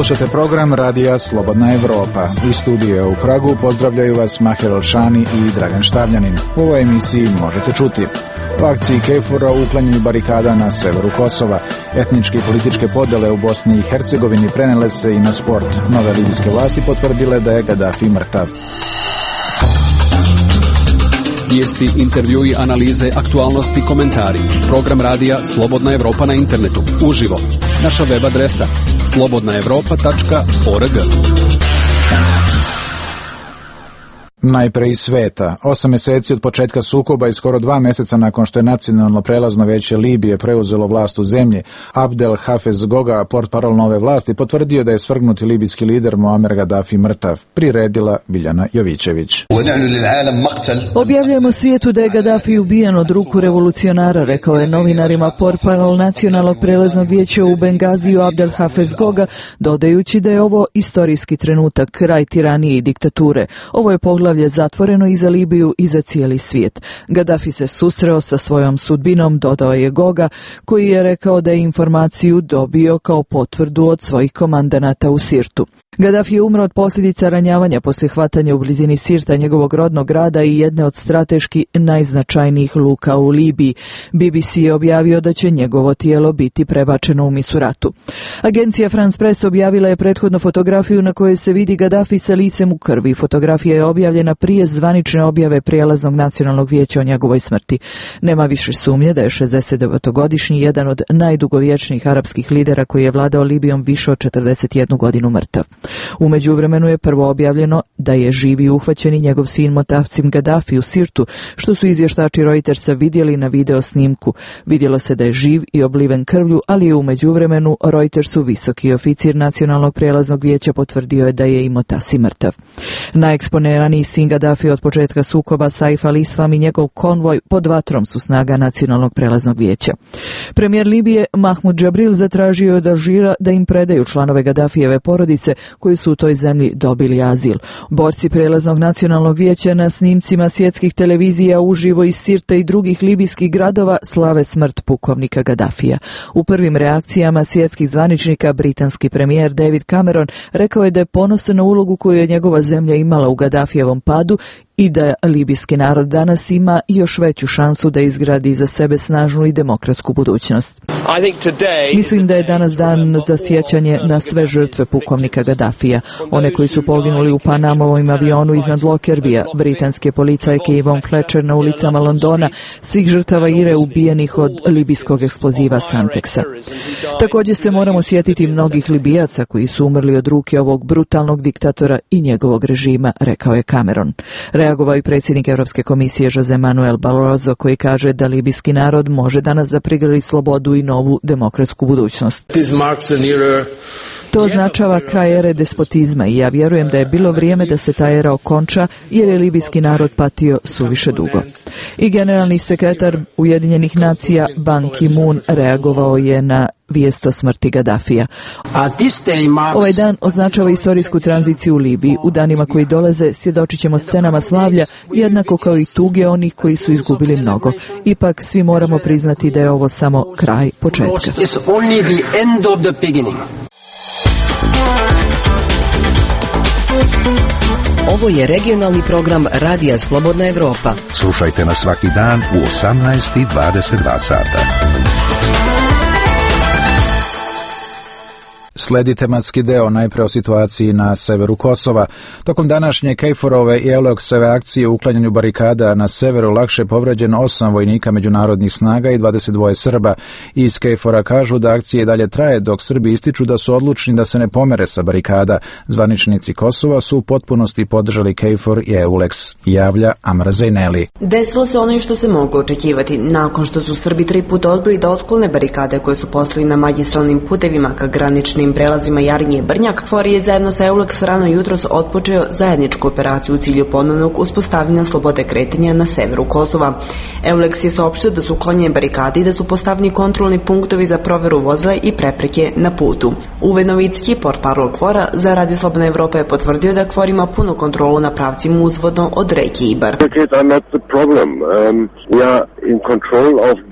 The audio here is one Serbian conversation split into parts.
Slušate program Radija Slobodna Evropa. Iz studija u Pragu pozdravljaju vas Mahir Alšani i Dragan Štavljanin. U ovoj emisiji možete čuti: u akciji KFOR-a u uklanjanju barikada na severu Kosova, etničke i političke podele u Bosni i Hercegovini prenele se i na sport. Nove libijske vlasti potvrdile da je Gadafi mrtav. Vijesti, intervjui, analize, aktualnosti, komentari. Program radija Slobodna Evropa na internetu. Uživo. Naša web adresa slobodnaevropa.org. Najpre iz sveta. 8 mjeseci od početka sukoba i skoro 2 mjeseca nakon što je Nacionalno prelazno vijeće Libije preuzelo vlast u zemlji, Abdel Hafez Goga, portparol nove vlasti, potvrdio da je svrgnuti libijski lider Muammar Gaddafi mrtav. Priredila Biljana Jovićević. Objavljujemo svijetu da je Gaddafi ubijen od ruku revolucionara, rekao je novinarima portparol Nacionalnog prelaznog vijeća u Bengaziju Abdel Hafez Goga, dodajući da je ovo istorijski trenutak, kraj tiranije i diktature. Ovo je poglavlje zatvoreno i za Libiju i za cijeli svijet. Gaddafi se susreo sa svojom sudbinom, dodao je Goga, koji je rekao da je informaciju dobio kao potvrdu od svojih komandanata u Sirtu. Gaddafi je umro od posljedica ranjavanja poslije hvatanja u blizini Sirta, njegovog rodnog grada i jedne od strateški najznačajnijih luka u Libiji. BBC je objavio da će njegovo tijelo biti prebačeno u Misuratu. Agencija France Press objavila je prethodno fotografiju na kojoj se vidi Gaddafi sa licem u krvi. Fotografija je objavljena prije zvanične objave prijelaznog nacionalnog vijeća o njegovoj smrti. Nema više sumnje da je 69-godišnji jedan od najdugovječnijih arapskih lidera koji je vladao Libijom više od 41 godinu mrtav. U međuvremenu je prvo objavljeno da je živi uhvaćeni njegov sin Motafcim Gaddafi u Sirtu, što su izvještači Reutersa vidjeli na video snimku. Vidjelo se da je živ i obliven krvlju, ali je u međuvremenu Reutersu visoki oficir Nacionalnog prijelaznog vijeća potvrdio je da je i Motasi mrtav. Najeksponeraniji sin Gaddafi od početka sukoba, Saif al-Islam i njegov konvoj pod vatrom su snaga Nacionalnog prelaznog vijeća. Premijer Libije Mahmud Džabril zatražio je od Alžira da im predaju članove Gaddafijeve porodice koji su u toj zemlji dobili azil. Borci prelaznog nacionalnog vijeća na snimcima svjetskih televizija uživo iz Sirta i drugih libijskih gradova slave smrt pukovnika Gaddafija. U prvim reakcijama svjetskih zvaničnika britanski premijer David Cameron rekao je da je ponosan na ulogu koju je njegova zemlja imala u Gaddafijevom padu i da libijski narod danas ima još veću šansu da izgradi za sebe snažnu i demokratsku budućnost. Mislim da je danas dan za sjećanje na sve žrtve pukovnika Gaddafija, one koji su poginuli u Panamovom avionu iznad Lockerbija, britanske policajke Yvonne Fletcher na ulicama Londona, svih žrtava IRE ubijenih od libijskog eksploziva Santexa. Također se moramo sjetiti mnogih Libijaca koji su umrli od ruke ovog brutalnog diktatora i njegovog režima, rekao je Cameron. Reagovao i predsjednik Europske komisije Jose Manuel Barroso, koji kaže da libijski narod može danas da prigrli slobodu i novu demokratsku budućnost. To označava kraj ere despotizma i ja vjerujem da je bilo vrijeme da se ta era okonča jer je libijski narod patio suviše dugo. I generalni sekretar Ujedinjenih nacija Ban Ki-moon reagovao je na vijest o smrti Gaddafija. Ovaj dan označava istorijsku tranziciju u Libiji. U danima koji dolaze svjedočit ćemo scenama slavlja, jednako kao i tuge onih koji su izgubili mnogo. Ipak svi moramo priznati da je ovo samo kraj početka. Ovo je regionalni program Radija Slobodna Evropa. Slušajte nas svaki dan u 18:22 sata. Sledi tematski deo najpre o situaciji na severu Kosova. Tokom današnje KFOR-ove i EULEX-ove akcije u uklanjanju barikada na severu lakše povređeno 8 vojnika međunarodnih snaga i 22 Srba. Iz KFOR-a kažu da akcije dalje traje dok Srbi ističu da su odlučni da se ne pomere sa barikada. Zvaničnici Kosova su u potpunosti podržali KFOR i EULEX, javlja Amra Zejneli. Desilo se ono što se moglo očekivati. Nakon što su Srbi 3 puta odbili da otklone barikade koje su poslali na magistralnim putevima ka graničnim prelazima Jarinje i Brnjak, KFOR je zajedno sa EULEX rano jutros otpočeo zajedničku operaciju u cilju ponovnog uspostavljanja slobode kretanja na severu Kosova. EULEX je saopštio da su uklonjene barikade i da su postavljeni kontrolni punktovi za proveru vozila i prepreke na putu. Uwe Novicki, portparol KFOR-a za Radio Slobodna Evropa, je potvrdio da KFOR ima punu kontrolu na pravcima uzvodno od reke Ibar. We are in control of gate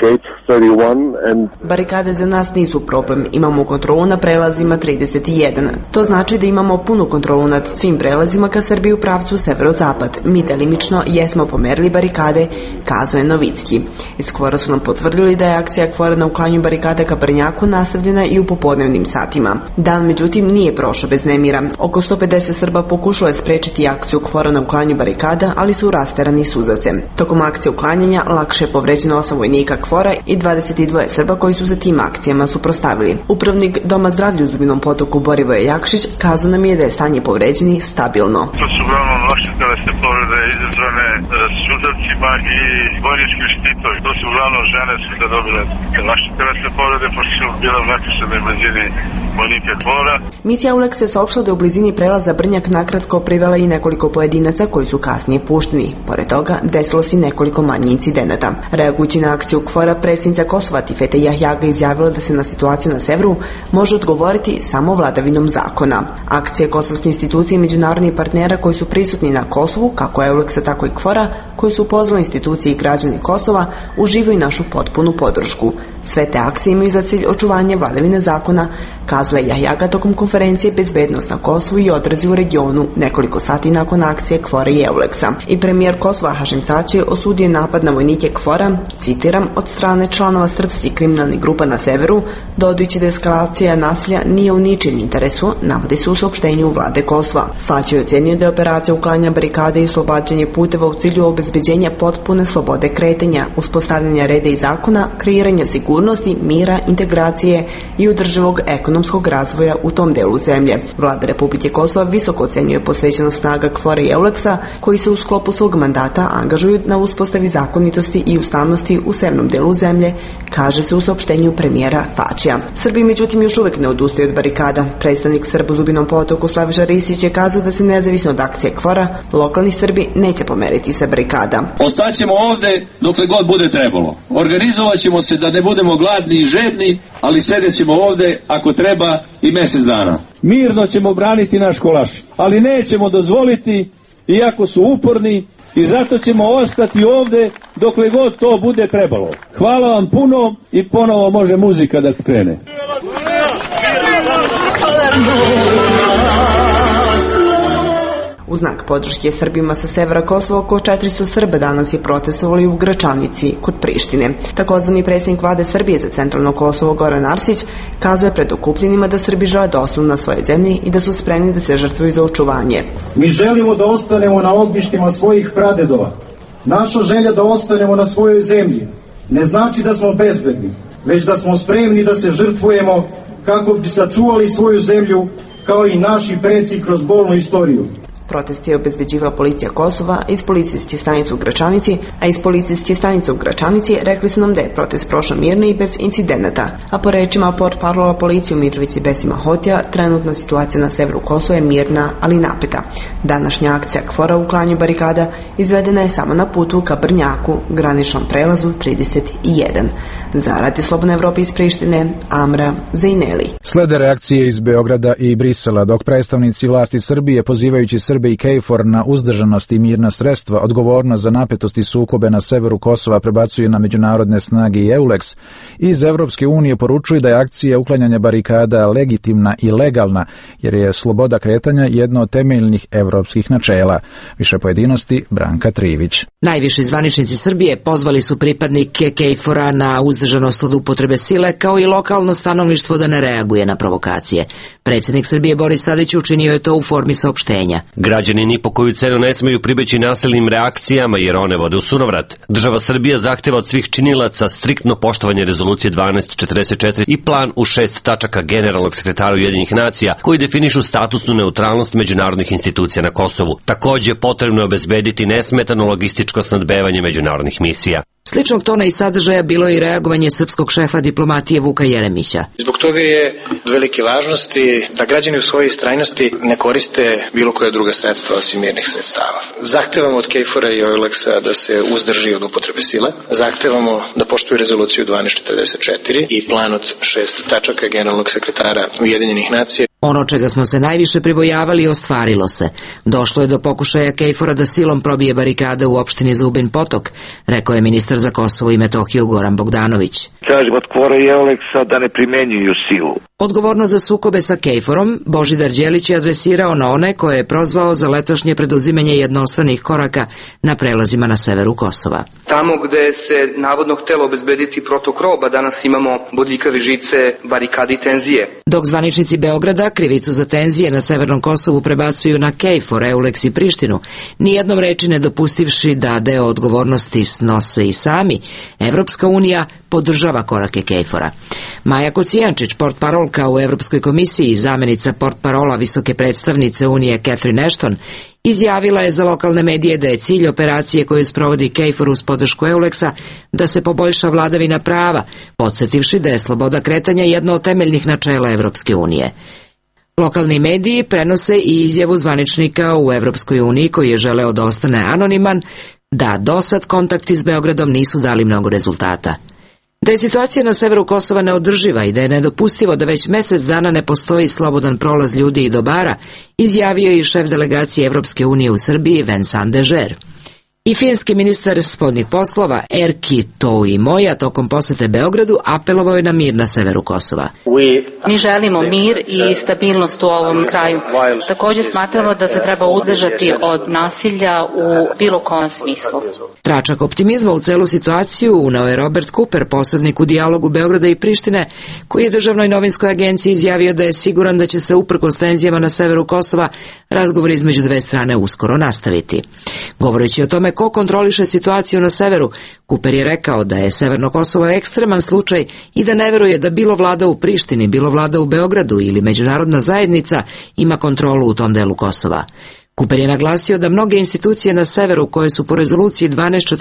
Barikade za nas nisu problem, imamo kontrolu na prelazima 31. To znači da imamo punu kontrolu nad svim prelazima ka Srbiji u pravcu severozapad. Mi delimično jesmo pomerili barikade, kazao je Novicki. Iz KFOR-a su nam potvrdili da je akcija KFOR-a na uklanju barikade ka Brnjaku nastavljena i u popodnevnim satima. Dan, međutim, nije prošao bez nemira. Oko 150 Srba pokušalo je sprečiti akciju KFOR-a na uklanju barikada, ali su rasterani suzace. Tokom akcije uklanjanja lakše je povređeno 8 vojnika KFOR-a i 22 Srba koji su se tim akcijama suprotstavili. Upravnik Doma zdravlja u Zubinom Potoku Borivoje Jakšić kazao nam je da je stanje povređenih stabilno. To su uglavnom lakše telesne povrede izazvane suzavcima i vojnički štitovi. To su uglavnom žene su da dobile lakše telesne povrede pošto su bile u neposrednoj blizini vojnika KFOR-a. Misija EULEX se saopštila da je u blizini prelaza Brnjak nakratko privela i nekoliko pojedinaca koji su kasnije pušteni. Pored toga, desilo se nekoliko manjih incidenata. Reagujući na akciju KFOR-a, predsjednica Kosova Tifete Jahjaga izjavila da se na situaciju na severu može odgovoriti samo vladavinom zakona. Akcije kosovske institucije i međunarodnih partnera koji su prisutni na Kosovu, kako EULEX-a tako i KFOR-a, koji su pozvali institucije i građani Kosova, uživaju našu potpunu podršku. Sve te akcije imaju za cilj očuvanje vladavine zakona, kazala je Jahjaga tokom konferencije Bezbednost na Kosovu i odrazi u regionu nekoliko sati nakon akcije KFOR-a i EULEX-a. I premijer Kosova Hašim Tači osudio je napad na vojnike KFOR-a, citiram, od strane članova srpskih kriminalnih grupa na severu, dodajući da eskalacija nasilja nije u ničim interesu, navodi se u saopštenju vlade Kosova. Tači je ocenio da je operacija uklanja barikade i oslobađanje puteva u cilju obezbeđenja potpune slobode kretanja, uspostavljanja reda i zakona, kreiranja sigurnosti, mira, integracije i održivog ekonomskog razvoja u tom delu zemlje. Vlada Republike Kosova visoko ocenjuje posvećenost snaga KFOR-a i EULEX-a koji se u sklopu svog mandata angažuju na uspostavi zakonitosti i ustavnosti u severnom delu zemlje, kaže se u saopštenju premijera Tačija. Srbi međutim još uvek ne odustaju od barikada. Predstavnik Srba u Zubinom Potoku Slaviša Risić je kazao da se nezavisno od akcije KFOR-a lokalni Srbi neće pomeriti sa barikada. Ostaćemo ovde dokle god bude trebalo. Organizovat ćemo se da ne budemo gladni i žedni, ali sedjet ćemo ovde ako treba i mjesec dana. Mirno ćemo braniti naš kolač, ali nećemo dozvoliti, iako su uporni, i zato ćemo ostati ovde dokle god to bude trebalo. Hvala vam puno i ponovo može muzika da krene. U znak podrške Srbima sa severa Kosova oko 400 Srba danas je protestovali u Gračanici kod Prištine. Takozvani predsjednik vlade Srbije za centralno Kosovo Goran Arsić kazao je pred okupljenima da Srbi žele da ostanu na svojoj zemlji i da su spremni da se žrtvuju za očuvanje. Mi želimo da ostanemo na ognjištima svojih pradedova. Naša želja da ostanemo na svojoj zemlji ne znači da smo bezbedni, već da smo spremni da se žrtvujemo kako bi sačuvali svoju zemlju kao i naši preci kroz bolnu istoriju. Protest je obezbeđivala policija Kosova iz policijske stanice u Gračanici, a iz policijske stanice u Gračanici rekli su nam da je protest prošao mirno i bez incidenata. A po rečima portparolova policije u Mitrovici Besima Hotija, trenutna situacija na severu Kosova je mirna, ali napeta. Današnja akcija KFOR-a u uklanju barikada izvedena je samo na putu ka Brnjaku, graničnom prelazu 31. Za Radio Slobodna Evropa iz Prištine, Amra Zajneli. Slede reakcije iz Beograda i Brisela, dok predstavnici vlasti Srbije pozivajući Srbe i KFOR na uzdržanost i mirna sredstva, odgovornost za napetost i sukobe na severu Kosova prebacuju na međunarodne snage i EULEX, iz Evropske unije poručuju da je akcija uklanjanja barikada legitimna i legalna, jer je sloboda kretanja jedno od temeljnih evropskih načela. Više pojedinosti Branka Trivić. Najviši zvaničnici Srbije pozvali su pripadnike KFOR-a na uzdržanost od upotrebe sile, kao i lokalno stanovništvo da ne reaguje na provokacije. Predsjednik Srbije Boris Tadić učinio je to u formi saopštenja. Građani ni po koju cenu ne smeju pribeći nasilnim reakcijama jer one vode u sunovrat. Država Srbija zahteva od svih činilaca striktno poštovanje rezolucije 1244 i plan u 6 tačaka generalnog sekretara Ujedinjenih nacija koji definišu statusnu neutralnost međunarodnih institucija na Kosovu. Takođe, potrebno je obezbediti nesmetano logističko snabdevanje međunarodnih misija. Sličnog tona i sadržaja bilo je i reagovanje srpskog šefa diplomatije Vuka Jeremića. Zbog toga je od velike važnosti da građani u svojoj istrajnosti ne koriste bilo koja druga sredstva osim mirnih sredstava. Zahtevamo od KFOR-a i EULEX-a da se uzdrži od upotrebe sile. Zahtevamo da poštuju rezoluciju 1244 i plan od 6 tačaka generalnog sekretara Ujedinjenih nacija. Ono čega smo se najviše pribojavali ostvarilo se. Došlo je do pokušaja KFOR-a da silom probije barikade u opštini Zubin Potok, rekao je ministar za Kosovo i Metohiju Goran Bogdanović. Tražim od KFOR-a i EULEX-a da ne primenjuju silu. Odgovornost za sukobe sa KFOR-om Božidar Đelić je adresirao na one koje je prozvao za letošnje preduzimanje jednostranih koraka na prelazima na severu Kosova. Tamo gde se navodno htelo obezbediti protok roba, danas imamo bodljikave žice, barikade i tenzije. Dok zvaničnici Beograda krivicu za tenzije na severnom Kosovu prebacuju na KFOR, EULEX i Prištinu, nijednom reči ne dopustivši da deo odgovornosti snose i sami, Evropska unija podržava korake KFOR-a. Maja Kocijančić, portparolka u Evropskoj komisiji i zamenica portparola visoke predstavnice Unije Catherine Ashton, izjavila je za lokalne medije da je cilj operacije koju sprovodi KFOR uz podršku EULEX-a da se poboljša vladavina prava, podsjetivši da je sloboda kretanja jedno od temeljnih načela Evropske unije. Lokalni mediji prenose i izjavu zvaničnika u Evropskoj uniji koji je želeo da ostane anoniman, da dosad kontakti s Beogradom nisu dali mnogo rezultata. Da je situacija na severu Kosova neodrživa i da je nedopustivo da već mesec dana ne postoji slobodan prolaz ljudi i dobara, izjavio je i šef delegacije Evropske unije u Srbiji Vincent Dežer. I finski ministar spoljnih poslova Erkki Touimoja tokom posete Beogradu apelovao je na mir na severu Kosova. Mi želimo mir i stabilnost u ovom kraju. Također smatramo da se treba uzdržati od nasilja u bilo kom smislu. Tračak optimizma u celu situaciju uneo je Robert Cooper, posrednik u dijalogu Beograda i Prištine, koji je državnoj novinskoj agenciji izjavio da je siguran da će se uprkos tenzijama na severu Kosova razgovori između dve strane uskoro nastaviti. Govoreći o tome ko kontroliše situaciju na severu, Cooper je rekao da je severno Kosovo ekstreman slučaj i da ne veruje da bilo vlada u Prištini, bilo vlada u Beogradu ili međunarodna zajednica ima kontrolu u tom delu Kosova. Cooper je naglasio da mnoge institucije na severu koje su po rezoluciji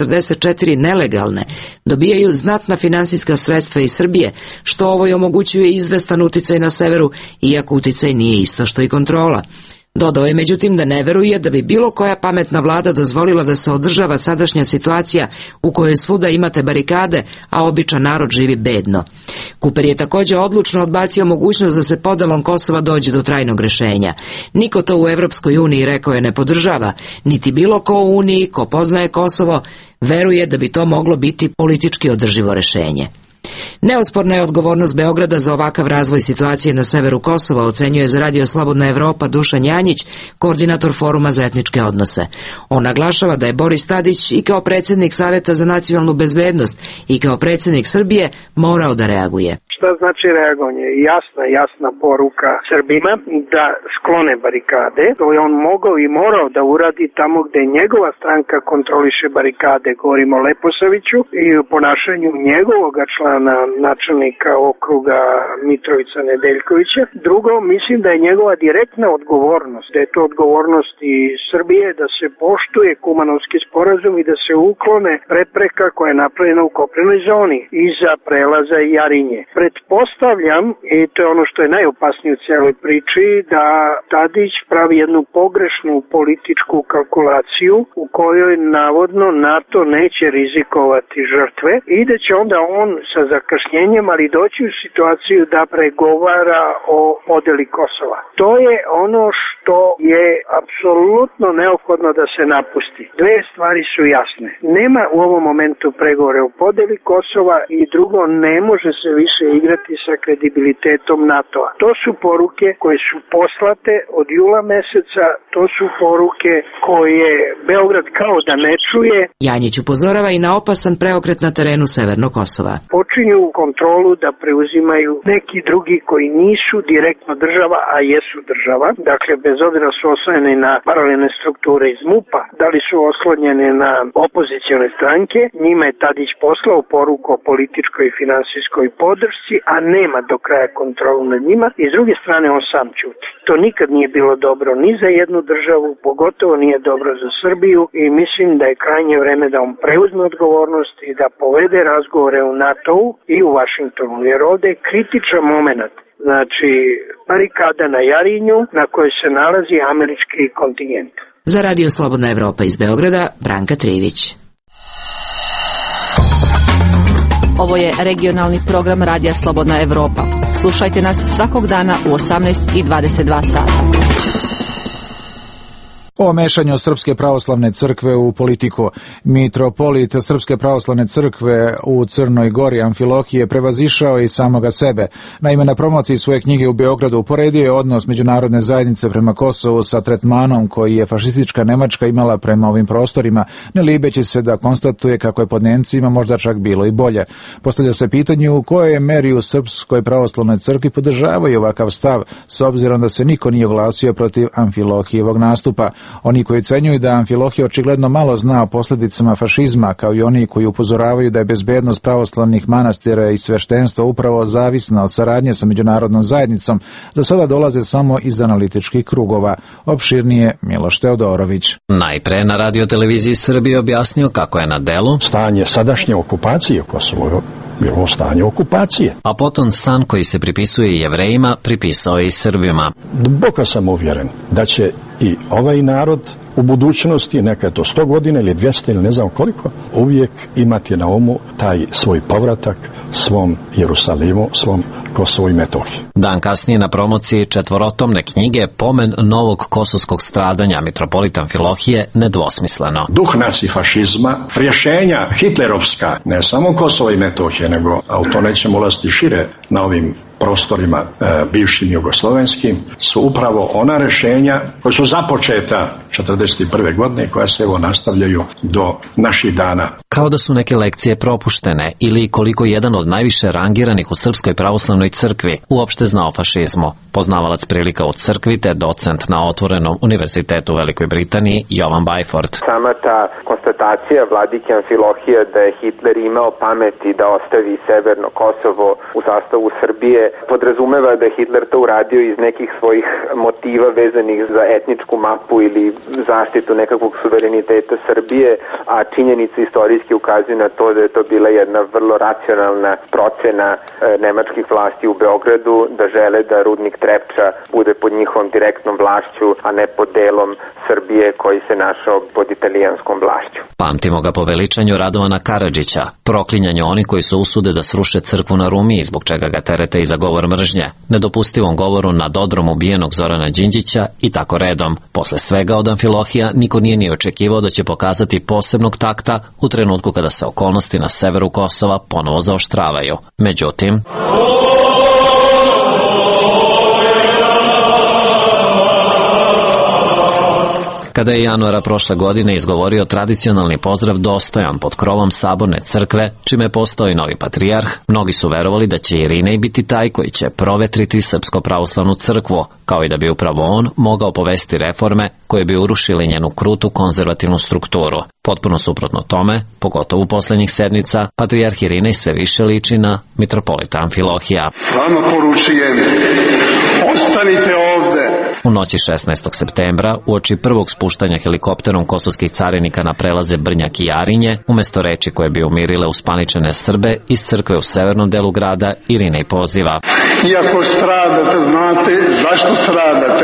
1244 nelegalne dobijaju znatna finansijska sredstva iz Srbije, što ovo i omogućuje izvestan uticaj na severu, iako uticaj nije isto što i kontrola. Dodao je međutim da ne veruje da bi bilo koja pametna vlada dozvolila da se održava sadašnja situacija u kojoj svuda imate barikade, a običan narod živi bedno. Cooper je također odlučno odbacio mogućnost da se podelom Kosova dođe do trajnog rešenja. Niko to u Evropskoj uniji, rekao je, ne podržava, niti bilo ko u Uniji ko poznaje Kosovo veruje da bi to moglo biti politički održivo rešenje. Neosporna je odgovornost Beograda za ovakav razvoj situacije na severu Kosova, ocenjuje za Radio Slobodna Evropa Dušan Janjić, koordinator Foruma za etničke odnose. On naglašava da je Boris Tadić i kao predsjednik Saveta za nacionalnu bezbednost i kao predsjednik Srbije morao da reaguje. Šta znači reagovanje? Jasna poruka Srbima da sklone barikade. To je on mogao i morao da uradi tamo gde njegova stranka kontroliše barikade. Govorimo o Leposaviću i o ponašanju njegovoga člana načelnika okruga Mitrovica Nedeljkovića. Drugo, mislim da je njegova direktna odgovornost, da je to odgovornost i Srbije, da se poštuje Kumanovski sporazum i da se uklone prepreka koja je napravljena u kopnenoj zoni iza prelaza Jarinje. Pretpostavljam, i to je ono što je najopasnije u cijeloj priči, da Tadić pravi jednu pogrešnu političku kalkulaciju u kojoj navodno NATO neće rizikovati žrtve i da će onda on sa zakašnjenjem, ali doći u situaciju da pregovara o podeli Kosova. To je ono što je apsolutno neophodno da se napusti. Dve stvari su jasne. Nema u ovom momentu pregovore o podeli Kosova i drugo, ne može se više igrati sa kredibilitetom NATO-a. To su poruke koje su poslate od jula meseca, to su poruke koje Beograd kao da ne čuje. Janjić upozorava i na opasan preokret na terenu severnog Kosova. Počinju kontrolu da preuzimaju neki drugi koji nisu direktno država, a jesu država. Dakle, bez obzira su oslonjeni na paralelne strukture iz MUP-a, da li su oslonjeni na opozicione stranke, njima je Tadić poslao poruku o političkoj i finansijskoj podršci, a nema do kraja kontrolu nad njima i s druge strane on sam ćuti. To nikad nije bilo dobro ni za jednu državu, pogotovo nije dobro za Srbiju i mislim da je krajnje vreme da on preuzme odgovornost i da povede razgovore u NATO-u i u Vašingtonu, jer ovde je kritičan moment. Znači, barikada na Jarinju na kojoj se nalazi američki kontingent. Za Radio Slobodna Evropa iz Beograda, Branka Trivić. Ovo je regionalni program Radija Slobodna Evropa. Slušajte nas svakog dana u 18:22 sata. O mešanju Srpske pravoslavne crkve u politiku. Mitropolit Srpske pravoslavne crkve u Crnoj Gori Amfilohije prevazišao i samoga sebe. Naime, na promociji svoje knjige u Beogradu uporedio je odnos međunarodne zajednice prema Kosovu sa tretmanom koji je fašistička Nemačka imala prema ovim prostorima, ne libeći se da konstatuje kako je pod Nemcima možda čak bilo i bolje. Postavlja se pitanje u kojoj je meri u Srpskoj pravoslavnoj crkvi podržavaju ovakav stav, s obzirom da se niko nije oglasio protiv Amfilohijevog nastupa. Oni koji ocenjuju da Amfilohije očigledno malo zna o posljedicama fašizma, kao i oni koji upozoravaju da je bezbednost pravoslavnih manastira i sveštenstva upravo zavisna od saradnje sa međunarodnom zajednicom, za sada dolaze samo iz analitičkih krugova. Opširnije Miloš Teodorović. Najpre na Radio-televiziji Srbije objasnio kako je na delu stanje sadašnje okupacije Kosova, bilo stanje okupacije. A potom san koji se pripisuje Jevrejima pripisao je i Srbima. Duboko sam uvjeren da će i ovaj narod u budućnosti, neka je to 100 godina ili 200 ili ne znam koliko, uvijek imati na umu taj svoj povratak svom Jerusalimu, svom Kosovu i Metohiji. Dan kasnije na promociji četvorotomne knjige Pomen novog kosovskog stradanja mitropolita Amfilohije nedvosmisleno. Duh nacifašizma, rješenja hitlerovska, ne samo Kosova i Metohije, nego, a u to nećemo ulaziti šire na ovim prostorima bivšim jugoslovenskim, su upravo ona rješenja koja su započeta 1941. godine i koja se evo nastavljaju do naših dana. Kao da su neke lekcije propuštene ili koliko jedan od najviše rangiranih u Srpskoj pravoslavnoj crkvi uopšte znao fašizmu. Poznavalac prilika u crkvi te docent na Otvorenom univerzitetu u Velikoj Britaniji Jovan Bajford. Sama ta konstatacija vladike Amfilohije da je Hitler imao pameti da ostavi severno Kosovo u sastavu Srbije podrazumeva da je Hitler to uradio iz nekih svojih motiva vezanih za etničku mapu ili zaštitu nekakvog suvereniteta Srbije, a činjenice istorijski ukazuju na to da je to bila jedna vrlo racionalna procena nemačkih vlasti u Beogradu, da žele da rudnik Trepča bude pod njihovom direktnom vlašću, a ne pod delom Srbije koji se našao pod italijanskom vlašću. Pamtimo ga po veličanju Radovana Karadžića, proklinjanju oni koji su usude da sruše crkvu na Rumiji, zbog čega ga terete i za govor mržnje, nedopustivom govoru nad odrom ubijenog Zorana Đinđića i tako redom. Posle svega od Amfilohija niko nije ni očekivao da će pokazati posebnog takta u trenutku kada se okolnosti na severu Kosova ponovo zaoštravaju. Međutim, kada je januara prošle godine izgovorio tradicionalni pozdrav dostojan pod krovom Saborne crkve, čime je postao i novi patrijarh, mnogi su verovali da će Irinej biti taj koji će provetriti Srpsko pravoslavnu crkvu, kao i da bi upravo on mogao povesti reforme koje bi urušili njenu krutu konzervativnu strukturu. Potpuno suprotno tome, pogotovo u posljednjih sedmica, patrijarh Irinej sve više liči na mitropolita Amfilohija. Vama poručujem, ostanite ovde. U noći 16. septembra, uoči prvog spuštanja helikopterom kosovskih carinika na prelaze Brnjak i Jarinje, umjesto reči koje bi umirile uspaničene Srbe, iz crkve u severnom delu grada Irinej poziva. Iako stradate, znate zašto stradate.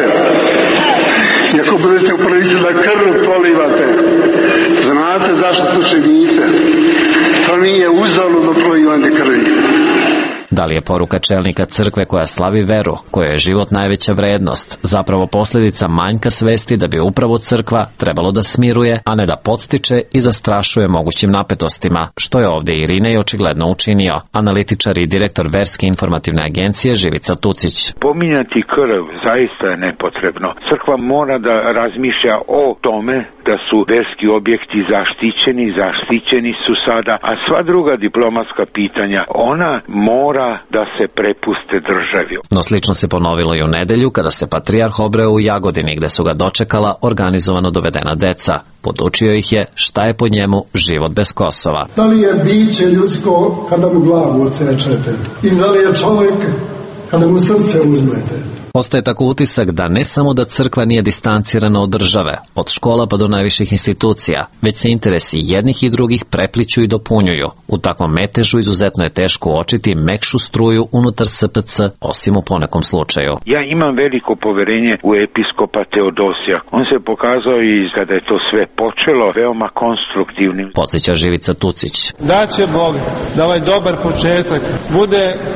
Iako budete u prilici da krv prolivate, znate zašto to činite. To nije uzaludno prolivanje krvi. Da li je poruka čelnika crkve koja slavi veru, koja je život najveća vrednost, zapravo posljedica manjka svesti da bi upravo crkva trebalo da smiruje, a ne da podstiče i zastrašuje mogućim napetostima, što je ovdje Irinej očigledno učinio, analitičar i direktor Verske informativne agencije Živica Tucić. Pominjati krv zaista je nepotrebno. Crkva mora da razmišlja o tome da su verski objekti zaštićeni su sada, a sva druga diplomatska pitanja, ona mora da se prepuste državi. No slično se ponovilo i u nedelju kada se patrijarh obreo u Jagodini, gde su ga dočekala organizovano dovedena deca. Podučio ih je šta je po njemu život bez Kosova. Da li je biće ljudsko kada mu glavu odsečete? I da li je čovjek kada mu srce uzmete? Ostaje tako utisak da ne samo da crkva nije distancirana od države, od škola pa do najviših institucija, već se interesi jednih i drugih prepliću i dopunjuju. U takvom metežu izuzetno je teško uočiti mekšu struju unutar SPC, osim u ponekom slučaju. Ja imam veliko poverenje u episkopa Teodosija. On se pokazao i kada je to sve počelo veoma konstruktivnim. Podsjeća Živica Tucić. Da će Bog da ovaj dobar početak bude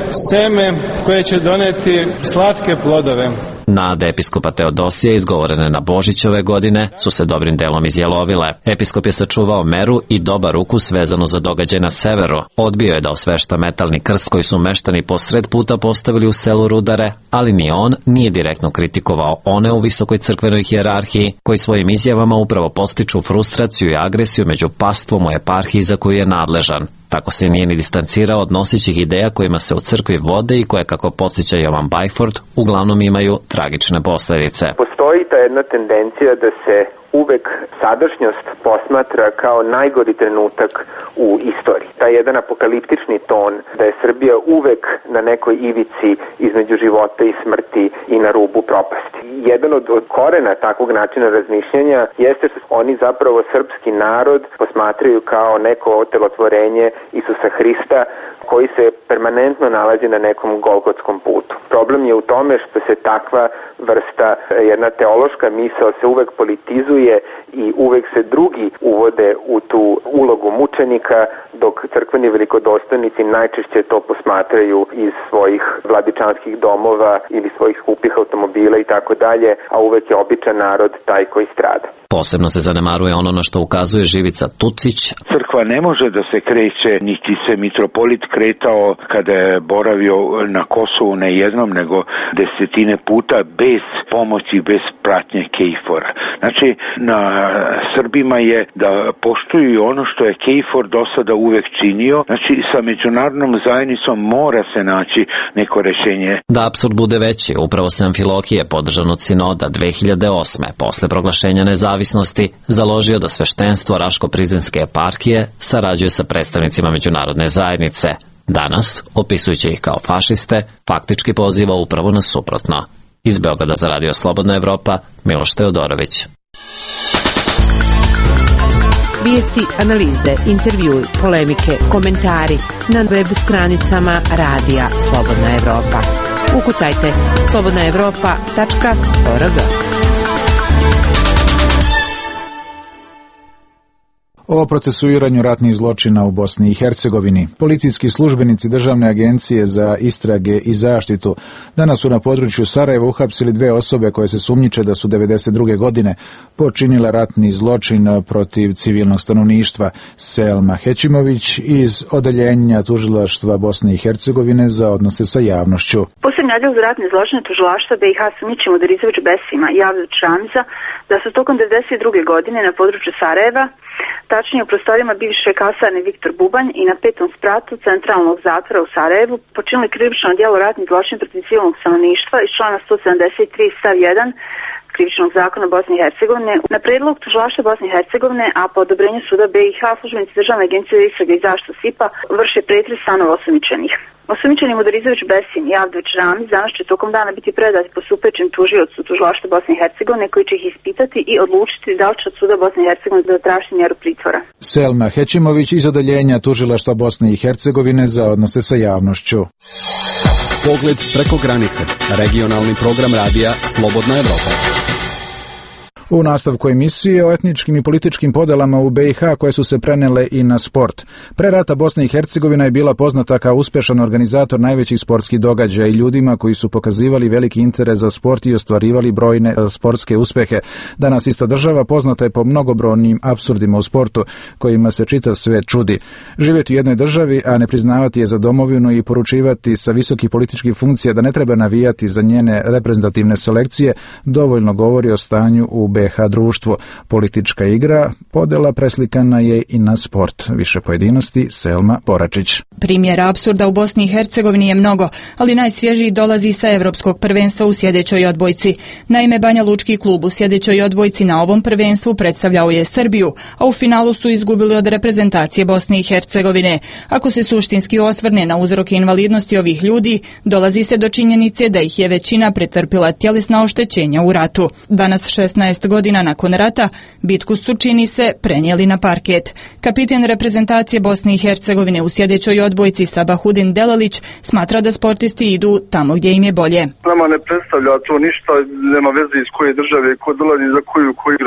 seme koje će doneti slatke plodove. Nade episkopa Teodosija izgovorene na Božić ove godine su se dobrim delom izjelovile. Episkop je sačuvao meru i dobar ukus vezano za događaj na severu. Odbio je da osvešta metalni krst koji su meštani posred puta postavili u selu Rudare, ali ni on nije direktno kritikovao one u visokoj crkvenoj hijerarhiji koji svojim izjavama upravo postiču frustraciju i agresiju među pastvom u eparhiji za koju je nadležan. Tako se nije ni distancirao od nosećih ideja kojima se u crkvi vode i koje, kako podsjeća Jovan Bajford, uglavnom imaju tragične posledice. Postoji ta jedna tendencija da se uvek sadašnjost posmatra kao najgori trenutak u istoriji. Taj jedan apokaliptični ton da je Srbija uvek na nekoj ivici između života i smrti i na rubu propasti. Jedan od korena takvog načina razmišljanja jeste što oni zapravo srpski narod posmatraju kao neko otelotvorenje Isusa Hrista koji se permanentno nalazi na nekom golgotskom putu. Problem je u tome što se takva vrsta, jedna teološka misao se uvek politizuje i uvek se drugi uvode u tu ulogu mučenika, dok crkveni velikodostojnici najčešće to posmatraju iz svojih vladičanskih domova ili svojih skupih automobila i tako dalje, a uvek je običan narod taj koji strada. Posebno se zanemaruje ono na što ukazuje Živica Tucić. Crkva ne može da se kreće, niti se mitropolit kretao kada je boravio na Kosovu ne jednom, nego desetine puta bez pomoći, bez pratnje KFOR-a. Znači, na Srbima je da poštuju ono što je KFOR do sada uvek činio. Znači, sa međunarodnom zajednicom mora se naći neko rešenje. Da apsurd bude veći, upravo se Amfilohije, podržan od sinoda 2008. posle proglašenja nezavisnosti, založio da sveštenstvo Raško-Prizrenske eparhije sarađuje sa predstavnicima međunarodne zajednice. Danas, opisujući ih kao fašiste, faktički poziva upravo na suprotno. Iz Beograda za Radio Slobodna Evropa, Miloš Teodorović. Vijesti, analize, intervjui, polemike, komentari na web stranicama Radija Slobodna Evropa. Ukucajte slobodnaevropa.org. O procesuiranju ratnih zločina u Bosni i Hercegovini. Policijski službenici Državne agencije za istrage i zaštitu danas su na području Sarajeva uhapsili 2 osobe koje se sumnjiče da su 1992. godine počinile ratni zločin protiv civilnog stanovništva. Selma Hećimović iz Odeljenja tužilaštva Bosne i Hercegovine za odnose sa javnošću. Posebni odjel za ratne zločine tužilaštva BiH sumnjiči Mudrizović Besima i Javdović Ramiza da su tokom 1992. godine na području Sarajeva, tačnije u prostorijama bivše kasarne Viktor Bubanj i na 5. spratu centralnog zatvora u Sarajevu počinili krivično djelo ratni zločin protiv civilnog stanovništva iz člana 173 stav 1 Krivičnog zakona Bosne i Hercegovine. Na predlog tužilaštva Bosne i Hercegovine, a po odobrenju suda BiH, službenici Državne agencije za istrage i zaštitu SIP-a vrše pretres stanova osumnjičenih. Osumnjičeni Mudrizović Besim i Javdović Ramiz danas će tokom dana biti predati postupajućem tužiocu tužilaštva Bosne i Hercegovine koji će ih ispitati i odlučiti da li će od suda Bosne i Hercegovine da traži mjeru pritvora. Selma Hećimović iz Odeljenja tužilaštva Bosne i Hercegovine za odnose sa javnošću. Pogled preko granice. Regionalni program radija Slobodna Evropa. U nastavku emisije o etničkim i političkim podelama u BiH koje su se prenele i na sport. Pre rata Bosna i Hercegovina je bila poznata kao uspješan organizator najvećih sportskih događaja i ljudima koji su pokazivali veliki interes za sport i ostvarivali brojne sportske uspjehe. Danas ista država poznata je po mnogobrojnim apsurdima u sportu kojima se čitav svijet čudi. Živjeti u jednoj državi, a ne priznavati je za domovinu i poručivati sa visokih političkih funkcija da ne treba navijati za njene reprezentativne selekcije dovoljno govori o stanju u BiH društvo. Politička igra podela preslikana je i na sport. Više pojedinosti Selma Poračić. Primjera apsurda u Bosni i Hercegovini je mnogo, ali najsvježiji dolazi sa Evropskog prvenstva u sjedećoj odbojci. Naime, Banja Lučki klub u sjedećoj odbojci na ovom prvenstvu predstavljao je Srbiju, a u finalu su izgubili od reprezentacije Bosne i Hercegovine. Ako se suštinski osvrne na uzroke invalidnosti ovih ljudi, dolazi se do činjenice da ih je većina pretrpila tjelesna oštećenja u ratu. Danas 16 godina nakon rata, bitku su, čini se, prenijeli na parket. Kapiten reprezentacije Bosne i Hercegovine u sjedećoj odbojci Sabahudin Delalić smatra da sportisti idu tamo gdje im je bolje. Nama ne predstavlja to ništa, nema veze iz koje države, ko dolazi za koju ko igra.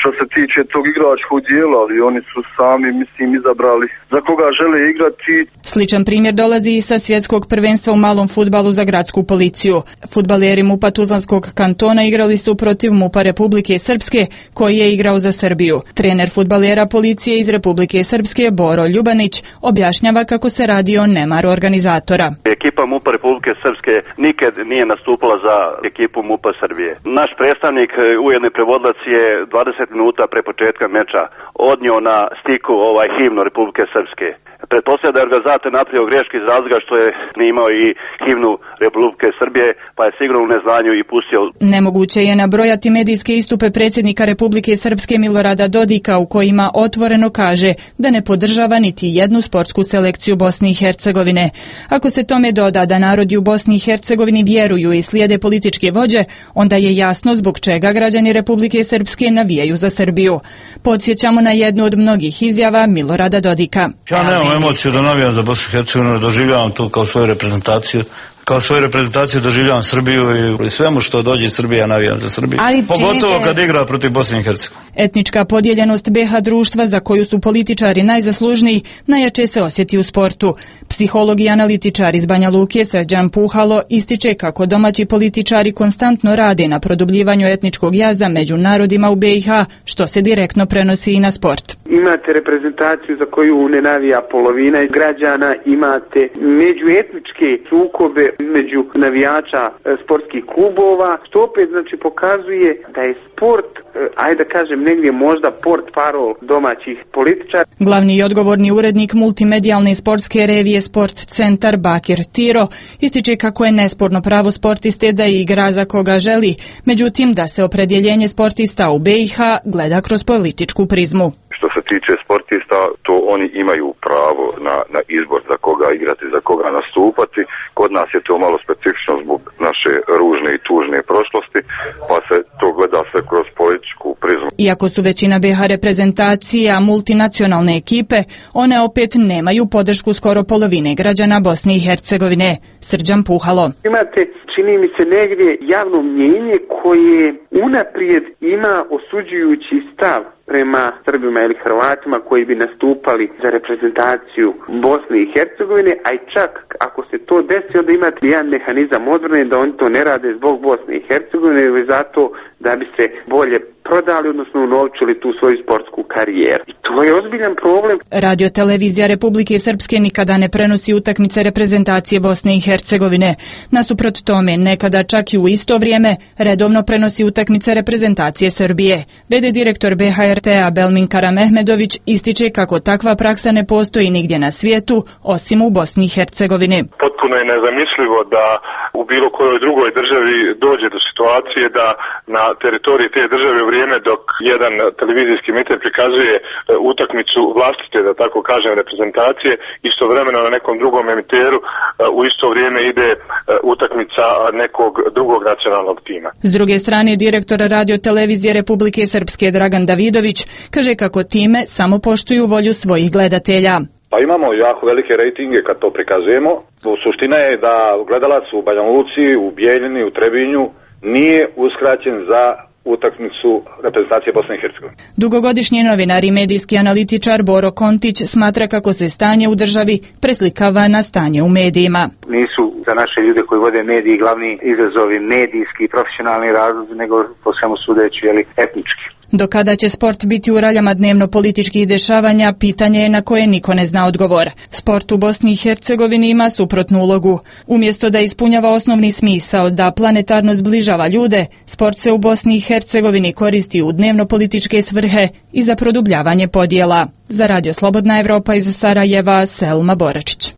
što se tiče tog igračkog dijela, ali oni su sami, mislim, izabrali za koga žele igrati. Sličan primjer dolazi i sa svjetskog prvenstva u malom fudbalu za gradsku policiju. Fudbaleri MUP-a Tuzlanskog kantona igrali su protiv MUP-a Republike Srpske, koji je igrao za Srbiju. Trener fudbalera policije iz Republike Srpske, Boro Ljubanić, objašnjava kako se radi o nemaru organizatora. Ekipa MUP-a Republike Srpske nikad nije nastupala za ekipu MUP-a Srbije. Naš predstavnik, ujedno prevodilac, je 20 minuta pre početka meča odnio na stiku himnu Republike Srpske. Pretpostavlja da je organizator napravio greške iz razloga što je imao i himnu Republike Srbije, pa je sigurno u neznanju i pustio. Nemoguće je nabrojati medijske istupe predsjednika Republike Srpske Milorada Dodika u kojima otvoreno kaže da ne podržava niti jednu sportsku selekciju Bosne i Hercegovine. Ako se tome doda da narodi u Bosni i Hercegovini vjeruju i slijede političke vođe, onda je jasno zbog čega građani Republike Srpske navijaju za Srbiju. Podsjećamo na jednu od mnogih izjava Milorada Dodika. Ja nemam emociju da navijam za Bosnu i Hercegovinu, doživljavam to kao svoju reprezentaciju. Kao svoju reprezentaciju doživljavam Srbiju i svemu što dođe iz Srbije, ja navijam za Srbiju. Pogotovo kad igra protiv Bosne i Hercegovine. Etnička podijeljenost BiH društva za koju su političari najzaslužniji najjače se osjeti u sportu. Psiholog i analitičar iz Banja Luke Srđan Puhalo ističe kako domaći političari konstantno rade na produbljivanju etničkog jaza među narodima u BiH, što se direktno prenosi i na sport. Imate reprezentaciju za koju ne navija polovina građana, imate međuetničke sukobe između navijača sportskih klubova, što opet pokazuje da je sport, ajde da kažem, negdje možda port parol domaćih političara. Glavni i odgovorni urednik multimedijalne sportske revije Sport Centar Bakir Tiro ističe kako je nesporno pravo sportiste da igra za koga želi, međutim da se opredjeljenje sportista u BiH gleda kroz političku prizmu. Što se tiče sportista, to oni imaju pravo na izbor za koga igrati, za koga nastupati. Kod nas je to malo specifično zbog naše ružne i tužne prošlosti, pa se to gleda sve kroz političku prizmu. Iako su većina BiH reprezentacija multinacionalne ekipe, one opet nemaju podršku skoro polovine građana Bosne i Hercegovine. Srđan Puhalo. Imate, čini mi se, negdje javno mnjenje koje unaprijed ima osuđujući stav prema Srbima ili Hrvatima koji bi nastupali za reprezentaciju Bosne i Hercegovine, a i čak ako se to desi, onda imate jedan mehanizam odbrane da oni to ne rade zbog Bosne i Hercegovine, već zato da bi se bolje prodali, odnosno unovčili tu svoju sportsku karijeru. I to je ozbiljan problem. Radio televizija Republike Srpske nikada ne prenosi utakmice reprezentacije Bosne i Hercegovine. Nasuprot tome, nekada čak i u isto vrijeme redovno prenosi utakmice reprezentacije Srbije. VD direktor BHRT-a Belmin Karamehmedović ističe kako takva praksa ne postoji nigdje na svijetu, osim u Bosni i Hercegovini. Potpuno je nezamislivo da u bilo kojoj drugoj državi dođe do situacije da na teritoriji te države u vrijeme dok jedan televizijski emiter prikazuje utakmicu vlastite, da tako kažem, reprezentacije, istovremeno na nekom drugom emiteru u isto vrijeme ide utakmica nekog drugog nacionalnog tima. S druge strane, direktor Radio televizije Republike Srpske Dragan Davidović kaže kako time samo poštuju volju svojih gledatelja. Pa imamo jako velike rejtinge kad to prikazujemo. Suština je da gledalac u Banja Luci, u Bijeljini, u Trebinju nije uskraćen za utakmicu reprezentacije Bosne i Hercegovine. Dugogodišnji novinar i medijski analitičar Boro Kontić smatra kako se stanje u državi preslikava na stanje u medijima. Nisu za naše ljude koji vode mediji glavni izazovi medijski i profesionalni razlozi, nego po svemu sudeći etnički. Do kada će sport biti u raljama dnevno političkih dešavanja, pitanje je na koje niko ne zna odgovor. Sport u Bosni i Hercegovini ima suprotnu ulogu. Umjesto da ispunjava osnovni smisao da planetarno zbližava ljude, sport se u Bosni i Hercegovini koristi u dnevno političke svrhe i za produbljavanje podjela. Za Radio Slobodna Evropa iz Sarajeva, Selma Boračić.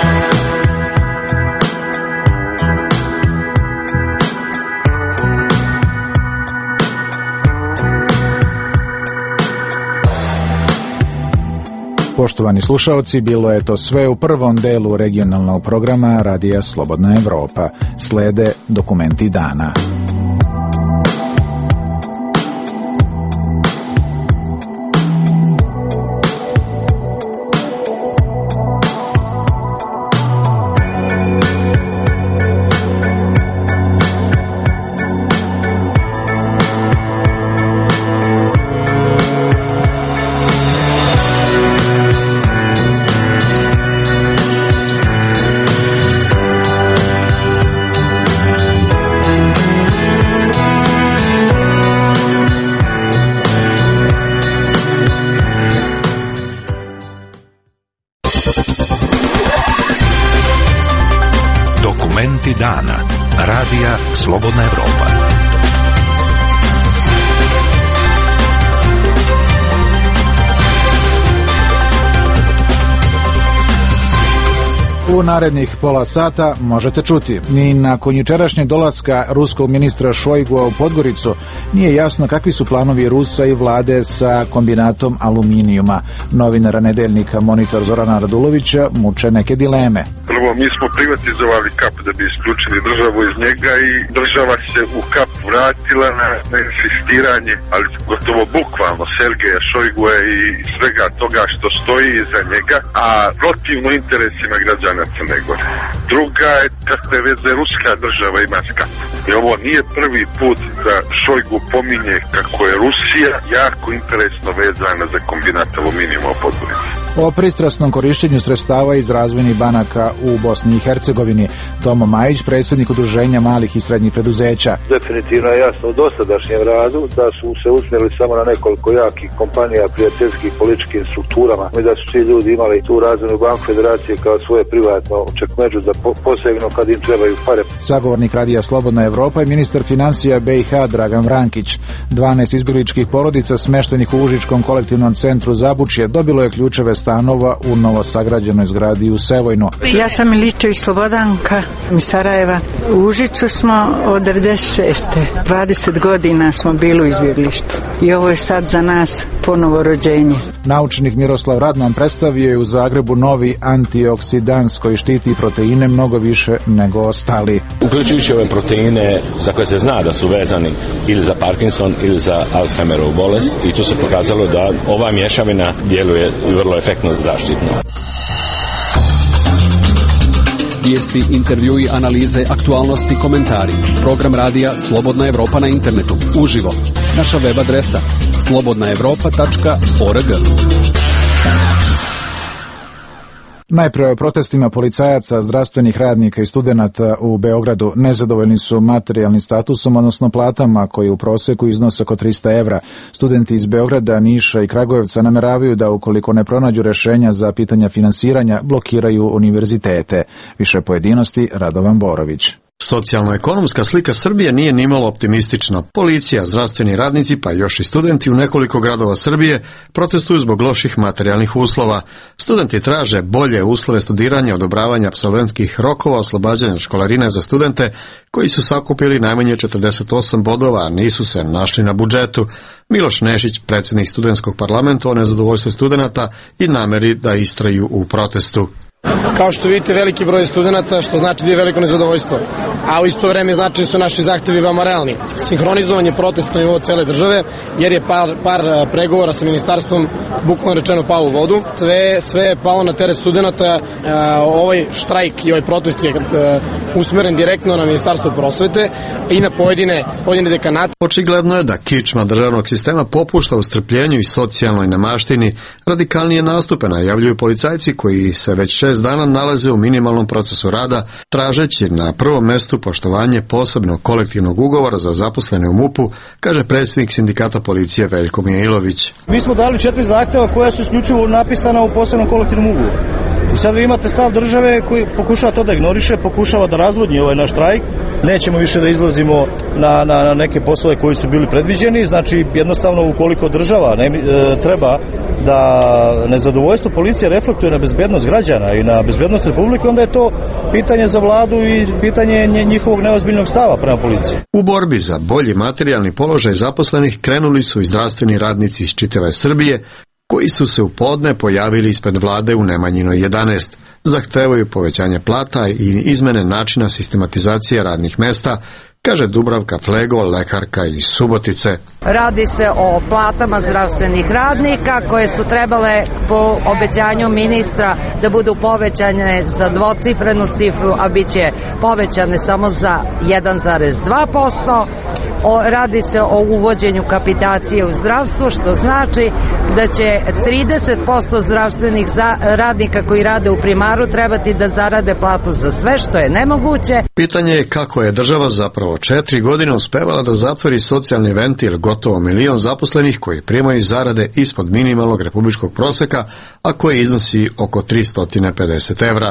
Poštovani slušaoci, bilo je to sve u prvom delu regionalnog programa Radija Slobodna Evropa. Slede dokumenti dana. Savjeti dana. Radija Slobodna Evropa. U narednih pola sata možete čuti. Ni nakon jučerašnjeg dolaska ruskog ministra Šojgua u Podgoricu nije jasno kakvi su planovi Rusa i vlade sa kombinatom aluminijuma. Novinara nedeljnika Monitor Zorana Radulovića muče neke dileme. Prvo, mi smo privatizovali KAP da bi isključili državu iz njega i država se u KAP vratila na insistiranje, ali gotovo bukvalno Sergeja Šojgua i svega toga što stoji iza njega, a protivno interesima građana Crne Gore. Druga je kakve veze ruska država ima s KAP. I ovo nije prvi put da Šojgu pominje kako je Rusija jako interesno vezana za kombinat aluminijuma u Podgorici. O pristrasnom korišćenju sredstava iz razvojnih banaka u Bosni i Hercegovini. Tomo Majić, predsjednik Udruženja malih i srednjih preduzeća. Definitivno je jasno u dosadašnjem radu da su se usmjerili samo na nekoliko jakih kompanija, prijateljskih političkim strukturama i da su svi ljudi imali tu razvojnu banku federacije kao svoje privatno čekmeđu da posegnu kad im trebaju pare. Sagovornik Radija Slobodna Evropa i ministar financija BiH Dragan Vrankić. 12 izbjegličkih porodica smeštenih u Užičkom kolektivnom centru Zabučje dobilo je ključeve stanova u novosagrađenoj zgradi u Sevojnu. Ja sam Miličević Slobodanka iz Sarajeva. U Užicu smo od 96. 20 godina smo bili u izbjeglištu i ovo je sad za nas ponovo rođenje. Naučnik Miroslav Radman predstavio je u Zagrebu novi antioksidans koji štiti proteine mnogo više nego ostali. Uključujući ove proteine za koje se zna da su vezani ili za Parkinson ili za Alzheimerovu bolest i tu se pokazalo da ova mješavina djeluje vrlo efektno zaštitno. Vijesti, intervjui, analize, aktualnosti, komentari. Program radija Slobodna Evropa na internetu. Uživo. Naša web adresa slobodnaevropa.org. Najprije o protestima policajaca, zdravstvenih radnika i studenata u Beogradu. Nezadovoljni su materijalnim statusom, odnosno platama koji u proseku iznose oko 300 evra. Studenti iz Beograda, Niša i Kragujevca nameravaju da ukoliko ne pronađu rešenja za pitanja finansiranja, blokiraju univerzitete. Više pojedinosti Radovan Borović. Socijalno-ekonomska slika Srbije nije nimalo optimistična. Policija, zdravstveni radnici pa još i studenti u nekoliko gradova Srbije protestuju zbog loših materijalnih uslova. Studenti traže bolje uslove studiranja, odobravanja apsolventskih rokova, oslobađanja školarine za studente koji su sakupili najmanje 48 bodova, a nisu se našli na budžetu. Miloš Nešić, predsjednik studentskog parlamenta, o nezadovoljstvu studenata i nameri da istraju u protestu. Kao što vidite, veliki broj studenta, što znači da je veliko nezadovoljstvo. A u isto vreme znači su naši zahtevi veoma realni. Sinhronizovan je protest na nivou cele države, jer je par pregovora sa ministarstvom bukvalno rečeno pao u vodu. Sve je palo na teret studenta. Ovaj štrajk i ovaj protest je usmeren direktno na ministarstvo prosvete i na pojedine dekanate. Očigledno je da kičma državnog sistema popušta u strpljenju i socijalnoj nemaštini. Radikalnije nastupe najavljuju policajci koji se već 6 dana nalaze u minimalnom procesu rada, tražeći na prvom mestu poštovanje posebnog kolektivnog ugovora za zaposlene u MUP-u, kaže predsjednik sindikata policije Veljko Mijailović. Mi smo dali 4 zahteva koja su isključivo napisana u posebnom kolektivnom ugovoru. I sad vi imate stav države koji pokušava to da ignoriše, pokušava da razvodnji ovaj naš štrajk. Nećemo više da izlazimo na neke poslove koji su bili predviđeni. Znači, jednostavno, ukoliko država treba da nezadovoljstvo policije reflektuje na bezbednost građana i na bezbednost Republike, onda je to pitanje za vladu i pitanje njihovog neozbiljnog stava prema policiji. U borbi za bolji materijalni položaj zaposlenih krenuli su i zdravstveni radnici iz čitave Srbije, koji su se u podne pojavili ispred vlade u Nemanjinoj 11. Zahtevaju povećanje plata i izmene načina sistematizacije radnih mesta, kaže Dubravka Flego, lekarka iz Subotice. Radi se o platama zdravstvenih radnika koje su trebale po obećanju ministra da budu povećane za dvocifrenu cifru, a bit će povećane samo za 1,2%. Radi se o uvođenju kapitacije u zdravstvu, što znači da će 30% zdravstvenih radnika koji rade u primaru trebati da zarade platu za sve, što je nemoguće. Pitanje je kako je država zapravo 4 godine uspevala da zatvori socijalni ventil gotovo 1 milion zaposlenih koji primaju zarade ispod minimalnog republičkog proseka, a koji iznosi oko 350 evra.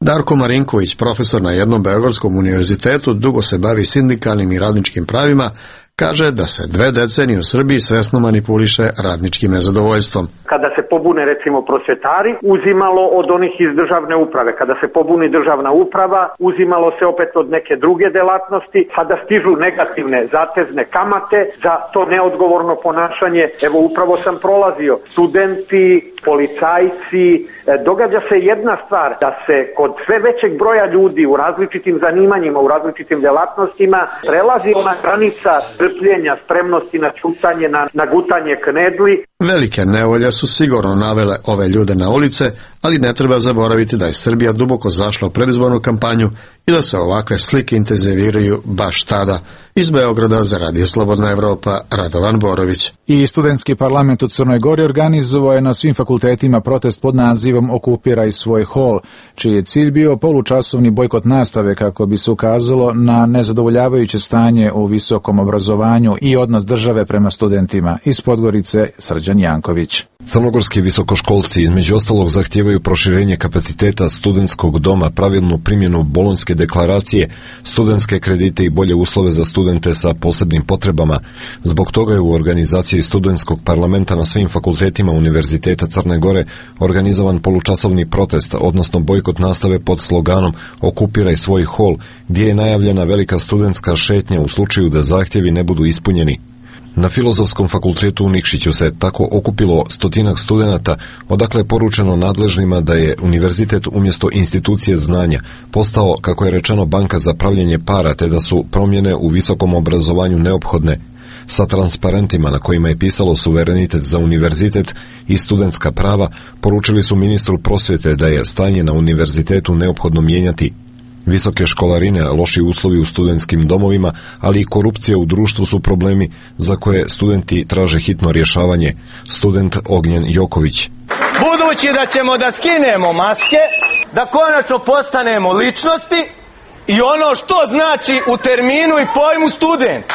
Darko Marinković, profesor na jednom beogradskom univerzitetu, dugo se bavi sindikalnim i radničkim pravima, kaže da se 2 decenije u Srbiji svesno manipuliše radničkim nezadovoljstvom. Kada se pobune recimo prosvjetari, uzimalo od onih iz državne uprave. Kada se pobuni državna uprava, uzimalo se opet od neke druge delatnosti, pa da stižu negativne zatezne kamate za to neodgovorno ponašanje. Evo upravo sam prolazio, studenti, policajci, događa se jedna stvar, da se kod sve većeg broja ljudi u različitim zanimanjima, u različitim delatnostima prelazi ona granica strpljenja, spremnosti na čutanje, na gutanje knedli. Velike nevolje su sigurno navele ove ljude na ulice, ali ne treba zaboraviti da je Srbija duboko zašla u predizbornu kampanju i da se ovakve slike intenziviraju baš tada. Iz Beograda za Radio Slobodna Evropa, Radovan Borović. I studentski parlament u Crnoj Gori organizovao je na svim fakultetima protest pod nazivom Okupiraj svoj hol, čiji je cilj bio polučasovni bojkot nastave kako bi se ukazalo na nezadovoljavajuće stanje u visokom obrazovanju i odnos države prema studentima. Iz Podgorice, Srđan Janković. Crnogorski visokoškolci između ostalog zahtijevaju proširenje kapaciteta studentskog doma, pravilnu primjenu Bolonjske deklaracije, studentske kredite i bolje uslove za studente sa posebnim potrebama. Zbog toga je u organizaciji studentskog parlamenta na svim fakultetima Univerziteta Crne Gore organizovan polučasovni protest, odnosno bojkot nastave pod sloganom Okupiraj svoj hol, gdje je najavljena velika studentska šetnja u slučaju da zahtjevi ne budu ispunjeni. Na Filozofskom fakultetu u Nikšiću se tako okupilo 100 studenata, odakle je poručeno nadležnima da je univerzitet umjesto institucije znanja postao, kako je rečeno, banka za pravljenje para, te da su promjene u visokom obrazovanju neophodne. Sa transparentima na kojima je pisalo suverenitet za univerzitet i studentska prava, poručili su ministru prosvjete da je stanje na univerzitetu neophodno mijenjati. Visoke školarine, loši uslovi u studentskim domovima, ali i korupcija u društvu su problemi za koje studenti traže hitno rješavanje. Student Ognjen Joković. Budući da ćemo da skinemo maske, da konačno postanemo ličnosti i ono što znači u terminu i pojmu student.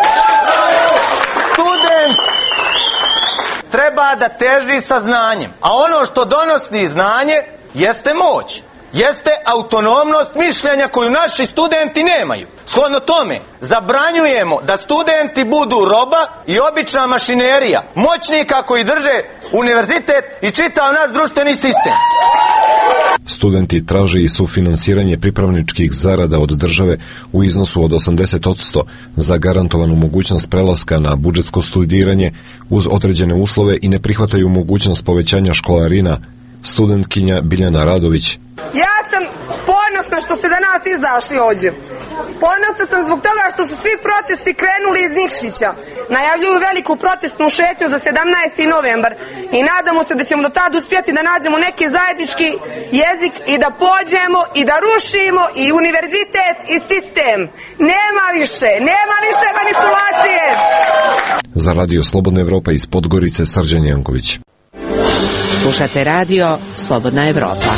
Student treba da teži sa znanjem, a ono što donosi znanje jeste moć. Jeste autonomnost mišljenja koju naši studenti nemaju. Shodno tome, zabranjujemo da studenti budu roba i obična mašinerija moćnika koji drže univerzitet i čitav naš društveni sistem. Studenti traže i sufinansiranje pripravničkih zarada od države u iznosu od 80% za garantovanu mogućnost prelaska na budžetsko studiranje uz određene uslove i ne prihvataju mogućnost povećanja školarina. Studentkinja Biljana Radović. Ja sam ponosna što ste danas izašli ovdje. Ponosna sam zbog toga što su svi protesti krenuli iz Nikšića. Najavljuju veliku protestnu šetnju za 17. novembar i nadamo se da ćemo do tada uspjeti da nađemo neki zajednički jezik i da pođemo i da rušimo i univerzitet i sistem. Nema više manipulacije. Za Radio Slobodna Evropa iz Podgorice, Srđan Janković. Slušate radio Slobodna Evropa.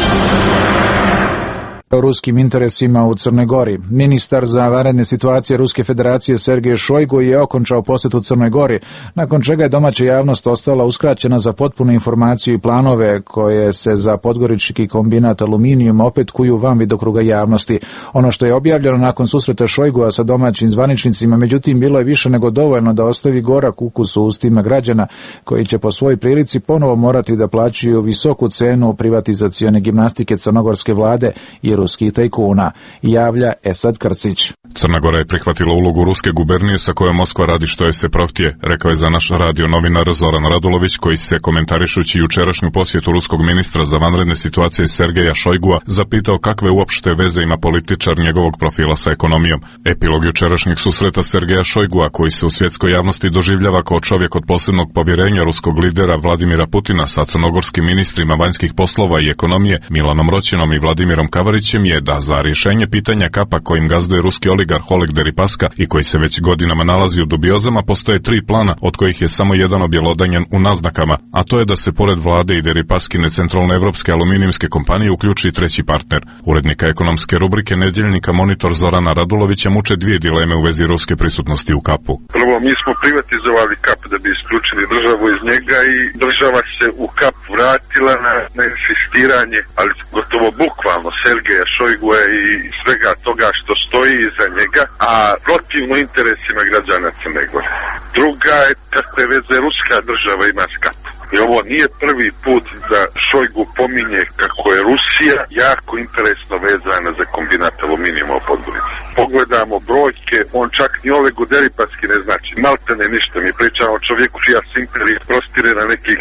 O ruskim interesima u Crnoj Gori. Ministar za vanredne situacije Ruske federacije Sergej Šojgu je okončao posjetu Crnoj Gori, nakon čega je domaća javnost ostala uskraćena za potpunu informaciju i planove koje se za podgorički kombinat aluminijum opetkuju van vidokruga javnosti. Ono što je objavljeno nakon susreta Šojgua sa domaćim zvaničnicima, međutim, bilo je više nego dovoljno da ostavi gorak ukus u ustima građana, koji će po svojoj prilici ponovo morati da plaćaju visoku cenu privatizacione gimnastike crnogorske vlade i ruskih tajkuna, javlja Esad Krcić. Crna Gora je prihvatila ulogu ruske gubernije sa kojom Moskva radi što je se prohtije, rekao je za naš radio novinar Zoran Radulović, koji se, komentarišući jučerašnju posjetu ruskog ministra za vanredne situacije Sergeja Šojgua, zapitao kakve uopšte veze ima političar njegovog profila sa ekonomijom. Epilog jučerašnjeg susreta Sergeja Šojgua, koji se u svjetskoj javnosti doživljava kao čovjek od posebnog povjerenja ruskog lidera Vladimira Putina sa crnogorskim ministrima vanjskih poslova i ekonomije Milanom Roćinom i Vladimirom Kavarićem, je da za rješenje pitanja kapa kojim gazduje ruski oligarh Oleg Deripaska i koji se već godinama nalazi u dubiozama, postoje 3 plana, od kojih je samo jedan objelodanjen u naznakama, a to je da se pored vlade i Deripaskine centralnoevropske aluminijumske kompanije uključi treći partner. Urednika ekonomske rubrike Nedjeljnika Monitor Zorana Radulovića muče 2 dileme u vezi ruske prisutnosti u kapu. Prvo, mi smo privatizovali kap da bi isključili državu iz njega i država se u kap vratila na insistiranje, ali gotovo bukvalno Sergeja Sergeja Šojgua i svega toga što stoji iza njega, a protivno interesima građana Crne Gore. Druga je kakve veze ruska država ima s Kapom. I ovo nije prvi put da Šojgu pominje kako je Rusija jako interesno vezana za kombinat aluminijuma u Podgorici. Pogledamo brojke, on čak ni Olegu Deripaski ne znači, maltene ništa. Mi pričamo o čovjeku čija se imperija prostire na nekih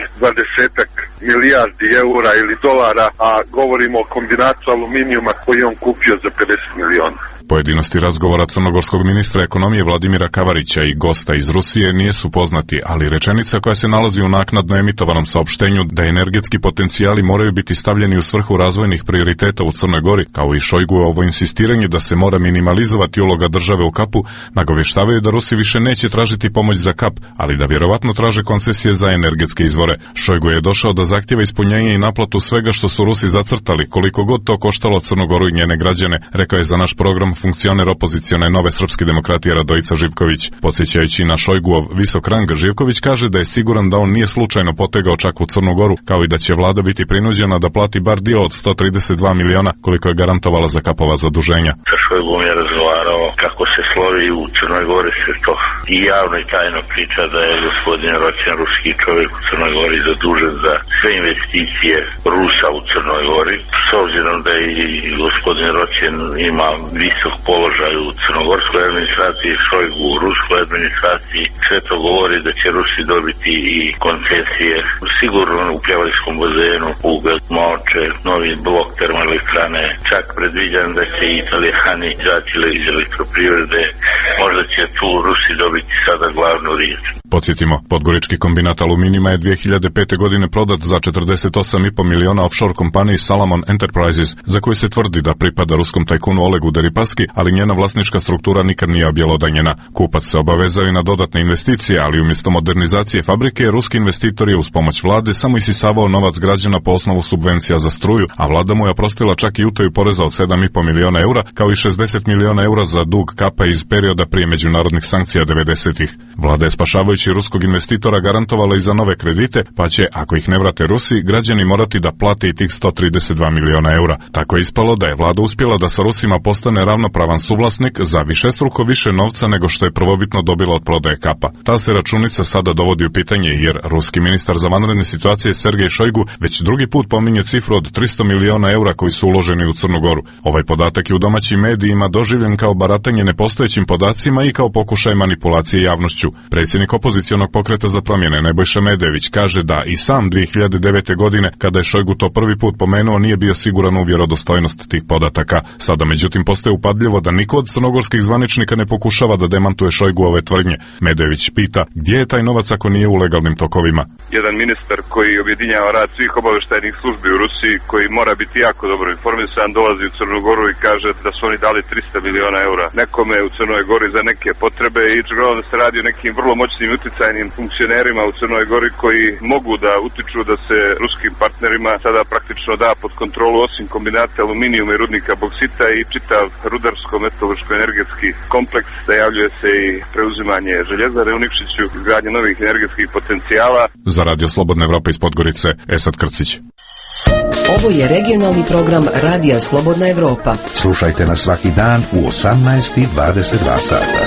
20 milijardi eura ili dolara, a govorimo o kombinatu aluminijuma koji on kupio za 50 miliona. Pojedinosti razgovora crnogorskog ministra ekonomije Vladimira Kavarića i gosta iz Rusije nisu poznati, ali rečenica koja se nalazi u naknadno emitovanom saopštenju da energetski potencijali moraju biti stavljeni u svrhu razvojnih prioriteta u Crnoj Gori, kao i Šojguovo insistiranje da se mora minimalizovati uloga države u Kapu, nagovještavaju da Rusi više neće tražiti pomoć za Kap, ali da vjerovatno traže koncesije za energetske izvore. Šojgu je došao da zahtjeva ispunjenje i naplatu svega što su Rusi zacrtali, koliko god to koštalo Crnogoru i njene građane, rekao je za naš program funkcioner opozicione Nove srpske demokratije Radojica Živković. Podsjećajući na Šojguov visok rang, Živković kaže da je siguran da on nije slučajno potegao čak u Crnu Goru, kao i da će vlada biti prinuđena da plati bar dio od 132 miliona koliko je garantovala za Kapova zaduženja. Sa Šojgom je razgovarao kako se slovi u Crnoj Gori, se to i javno i tajno priča da je gospodin Roćen, ruski čovjek u Crnoj Gori, zadužen za sve investicije Rusa u Crnoj Gori. S obzirom da i gospodin Roćen ima visok položaj u crnogorskoj administraciji, Šojgu u ruskoj administraciji, sve to govori da će Rusi dobiti i koncesije. Sigurno u Pljevajskom bazenu, Ugal, Moče, novi blok termoelektrane, čak predviđam da će i Italijani izaći iz elektroprivrede, možda će tu Rusi dobiti sada glavnu riječ. Podsjetimo, podgorički kombinat aluminijuma je 2005. godine prodat za 48,5 miliona offshore kompaniji Salomon Enterprises, za koju se tvrdi da pripada ruskom tajkunu Olegu Deripaski, ali njena vlasnička struktura nikad nije objelodanjena. Kupac se obavezao i na dodatne investicije, ali umjesto modernizacije fabrike, ruski investitor je uz pomoć vlade samo isisavao novac građana po osnovu subvencija za struju, a vlada mu je oprostila čak i utaju poreza od 7,5 miliona eura, kao i 60 miliona eura za dug Kapa iz perioda prije međunarodnih sankcija 90-ih. Vlada je spašavajući ruskog investitora garantovala i za nove kredite, pa će, ako ih ne vrate Rusi, građani morati da plate i tih 132 miliona eura. Tako je ispalo da je vlada uspjela da sa Rusima postane ravnopravan suvlasnik za višestruko više novca nego što je prvobitno dobila od prodaje Kapa. Ta se računica sada dovodi u pitanje jer ruski ministar za vanredne situacije Sergej Šojgu već drugi put pominje cifru od 300 miliona eura koji su uloženi u Crnu Goru. Ovaj podatak je u domaćim medijima doživljen kao baratanje nepostojećim podacima i kao pokušaj manipulacije javnošću. Predsjednik opozicionog pokreta za promjene Nebojša Medević kaže da i sam 2009. godine, kada je Šojgu to prvi put pomenuo, nije bio siguran u vjerodostojnost tih podataka. Sada međutim postaje upadljivo da niko od crnogorskih zvaničnika ne pokušava da demantuje Šojguove tvrdnje. Medević pita gdje je taj novac ako nije u legalnim tokovima. Jedan ministar koji objedinjava rad svih obavještajnih službi u Rusiji, koji mora biti jako dobro informisan, dolazi u Crnu Goru i kaže da su oni dali 300 miliona eura nekome u Crnoj Gori za neke potrebe i da se radi o nekim vrlo moćnim uticajnim funkcionerima u Crnoj Gori koji mogu da utiču da se ruskim partnerima sada praktično da pod kontrolu osim kombinata aluminijuma i rudnika boksita i čitav rudarsko-metaloško-energetski kompleks. Najavljuje se i preuzimanje željezare u Nikšiću, izgradnje novih energetskih potencijala. Za Radio Slobodne Evrope iz Podgorice, Esad Krcić. Ovo je regionalni program Radija Slobodna Evropa. Slušajte nas svaki dan u 18:22 sata.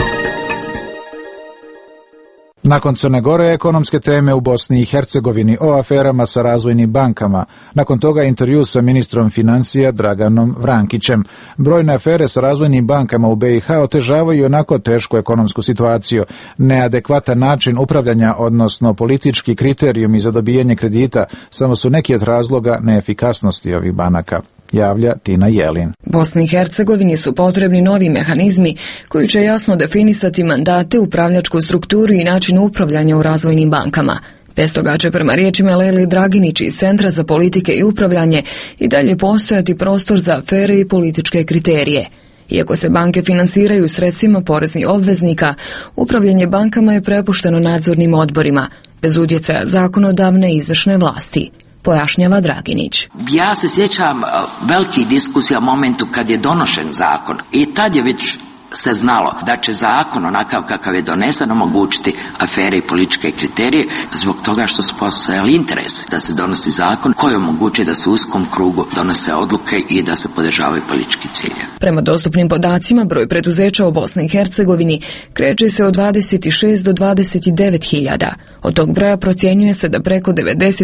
Nakon Crne Gore, ekonomske teme u Bosni i Hercegovini o aferama sa razvojnim bankama. Nakon toga intervju sa ministrom financija Draganom Vrankićem. Brojne afere sa razvojnim bankama u BiH otežavaju onako tešku ekonomsku situaciju. Neadekvatan način upravljanja, odnosno politički kriterijumi za dobijanje kredita, samo su neki od razloga neefikasnosti ovih banaka. Javlja Tina Jelin. Bosni i Hercegovini su potrebni novi mehanizmi koji će jasno definisati mandate, upravljačku strukturu i način upravljanja u razvojnim bankama. Bez toga će, prema riječima Leli Draginić iz Centra za politike i upravljanje, i dalje postojati prostor za afere i političke kriterije. Iako se banke finansiraju sredstvima poreznih obveznika, upravljanje bankama je prepušteno nadzornim odborima, bez utjecaja zakonodavne i izvršne vlasti, pojašnjava Draginić. Ja se sjećam velikih diskusija u momentu kad je donošen zakon i tad je već se znalo da će zakon onakav kakav je donesen omogućiti afere i političke kriterije zbog toga što su postojali interes da se donosi zakon koji omogućuje da se u uskom krugu donose odluke i da se podržavaju politički ciljevi. Prema dostupnim podacima, broj preduzeća u Bosni i Hercegovini kreće se od 26 do 29 hiljada. Od tog broja procjenjuje se da preko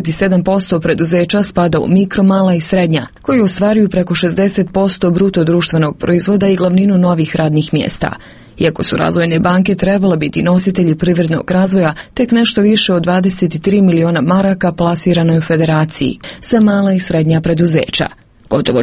97% preduzeća spada u mikro, mala i srednja, koji ostvaruju preko 60% bruto društvenog proizvoda i glavninu novih radnih mjesta. Iako su razvojne banke trebale biti nositelji privrednog razvoja, tek nešto više od 23 miliona maraka plasirano je u federaciji za mala i srednja preduzeća. Gotovo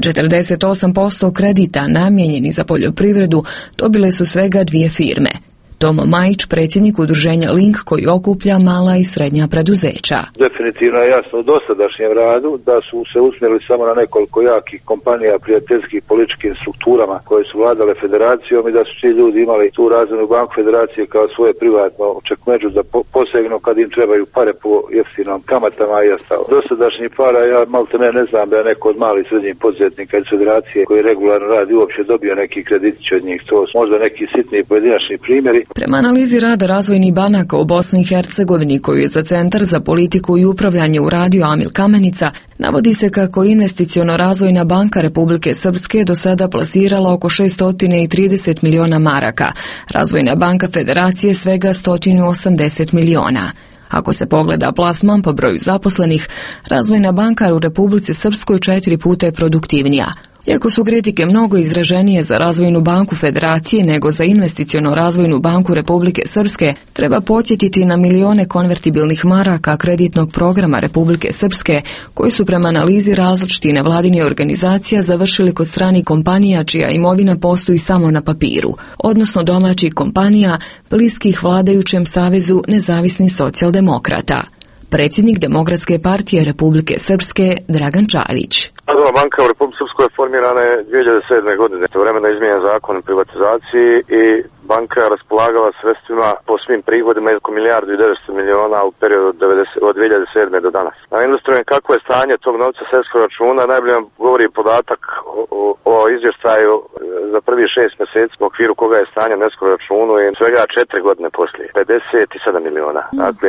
48% kredita namijenjeni za poljoprivredu dobile su svega 2 firme. Tomo Majić, predsjednik udruženja Link koji okuplja mala i srednja preduzeća. Definitivno je jasno u dosadašnjem radu da su se usmjerili samo na nekoliko jakih kompanija prijateljskih političkim strukturama koje su vladale federacijom i da su ti ljudi imali tu razvojnu banku federacije kao svoje privatno čekmeđu da posegnu kad im trebaju pare po jeftinom kamatama i ostalo. Dosadašnji para, ja malte ne znam da je neko od malih srednjih poduzetnika iz federacije koji regularno radi uopće dobio neki kreditić od njih. To su možda neki sitni pojedinačni primjeri. Prema analizi rada razvojnih banaka u Bosni i Hercegovini, koju je za Centar za politiku i upravljanje uradio Amil Kamenica, navodi se kako Investiciono-razvojna banka Republike Srpske do sada plasirala oko 630 miliona maraka, Razvojna banka Federacije svega 180 miliona. Ako se pogleda plasman po broju zaposlenih, Razvojna banka u Republici Srpskoj 4 puta je produktivnija. Iako su kritike mnogo izraženije za Razvojnu banku Federacije nego za Investiciono-razvojnu banku Republike Srpske, treba podsjetiti na milione konvertibilnih maraka kreditnog programa Republike Srpske, koji su prema analizi različitih nevladinih organizacija završili kod stranih kompanija čija imovina postoji samo na papiru, odnosno domaćih kompanija bliskih vladajućem savezu nezavisnih socijaldemokrata. Predsjednik Demokratske partije Republike Srpske Dragan Čavić. Razvojna banka u Republike Srpskoj formirana je 2007. godine. Vremena izmijenjen zakon o privatizaciji i banka je raspolagala sredstvima po svim prihodima oko 1,9 milijardi u periodu od 2007. do danas. Na ilustrujem kako je stanje tog novca sredskog računa, najbolje vam govori podatak o izvještaju za prvi 6 mjeseci u okviru koga je stanje neskog računu i svega 4 godine poslije. 57 miliona. Dakle,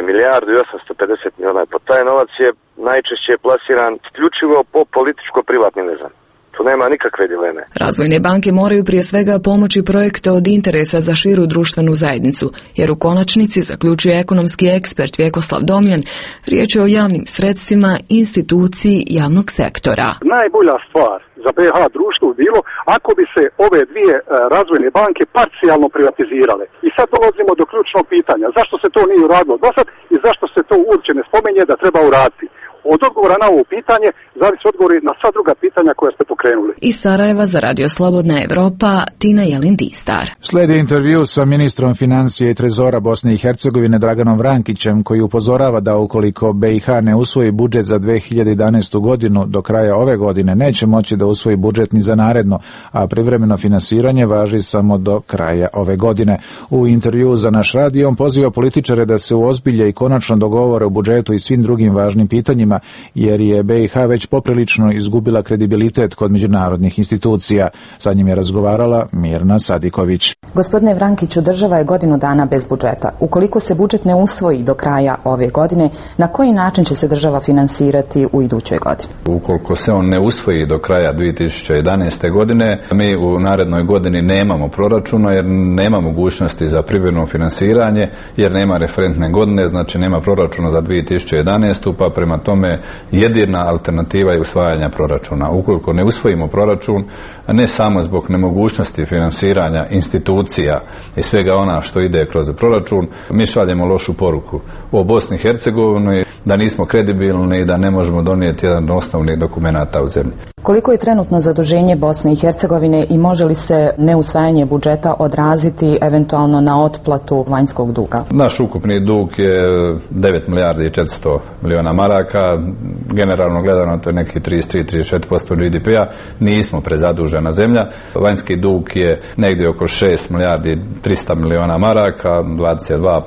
1,850 miliona. Pa taj novac je najčešće plasiran isključivo po političko-privatnim vezama. Tu nema nikakve dileme. Razvojne banke moraju prije svega pomoći projekte od interesa za širu društvenu zajednicu, jer u konačnici, zaključuje ekonomski ekspert Vjekoslav Domljan, riječ je o javnim sredstvima instituciji javnog sektora. Najbolja stvar za BiH društvo bilo ako bi se ove dvije razvojne banke parcijalno privatizirale. I sad dolazimo do ključnog pitanja. Zašto se to nije uradilo do sad i zašto se to uopće ne spominje da treba uraditi? Od odgovora na ovo pitanje zavisi odgovori na sva druga pitanja koja ste pokrenuli. Iz Sarajeva za Radio Slobodna Evropa, Tina Jelin-Distar. Slijedi intervju sa ministrom financije i trezora Bosne i Hercegovine Draganom Vrankićem, koji upozorava da ukoliko BiH ne usvoji budžet za 2011. godinu, do kraja ove godine neće moći da usvoji budžet ni za naredno, a privremeno finansiranje važi samo do kraja ove godine. U intervju za naš radio on poziva političare da se uozbilje i konačno dogovore o budžetu i svim drugim važnim pitanjima, jer je BiH već poprilično izgubila kredibilitet kod međunarodnih institucija. Sa njim je razgovarala Mirna Sadiković. Gospodine Vrankiću, država je godinu dana bez budžeta. Ukoliko se budžet ne usvoji do kraja ove godine, na koji način će se država finansirati u idućoj godini? Ukoliko se on ne usvoji do kraja 2011. godine, mi u narednoj godini nemamo proračuna jer nema mogućnosti za privremeno finansiranje, jer nema referentne godine, znači nema proračuna za 2011. pa prema tome jedina alternativa je usvajanja proračuna. Ukoliko ne usvojimo proračun, ne samo zbog nemogućnosti finansiranja institucija i svega ona što ide kroz proračun, mi šaljemo lošu poruku o Bosni i Hercegovini, da nismo kredibilni i da ne možemo donijeti jedan osnovni dokumenata u zemlji. Koliko je trenutno zaduženje Bosne i Hercegovine i može li se neusvajanje budžeta odraziti eventualno na otplatu vanjskog duga? Naš ukupni dug je 9 milijardi i 400 miliona maraka. Generalno gledano to je neki 33-34% GDP-a. Nismo prezadužena zemlja. Vanjski dug je negdje oko 6 milijardi 300 miliona maraka, 22%,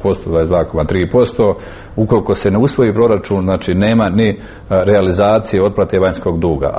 22,3%. Ukoliko se ne usvoji proračun, znači nema ni realizacije otplate vanjskog duga, a to onda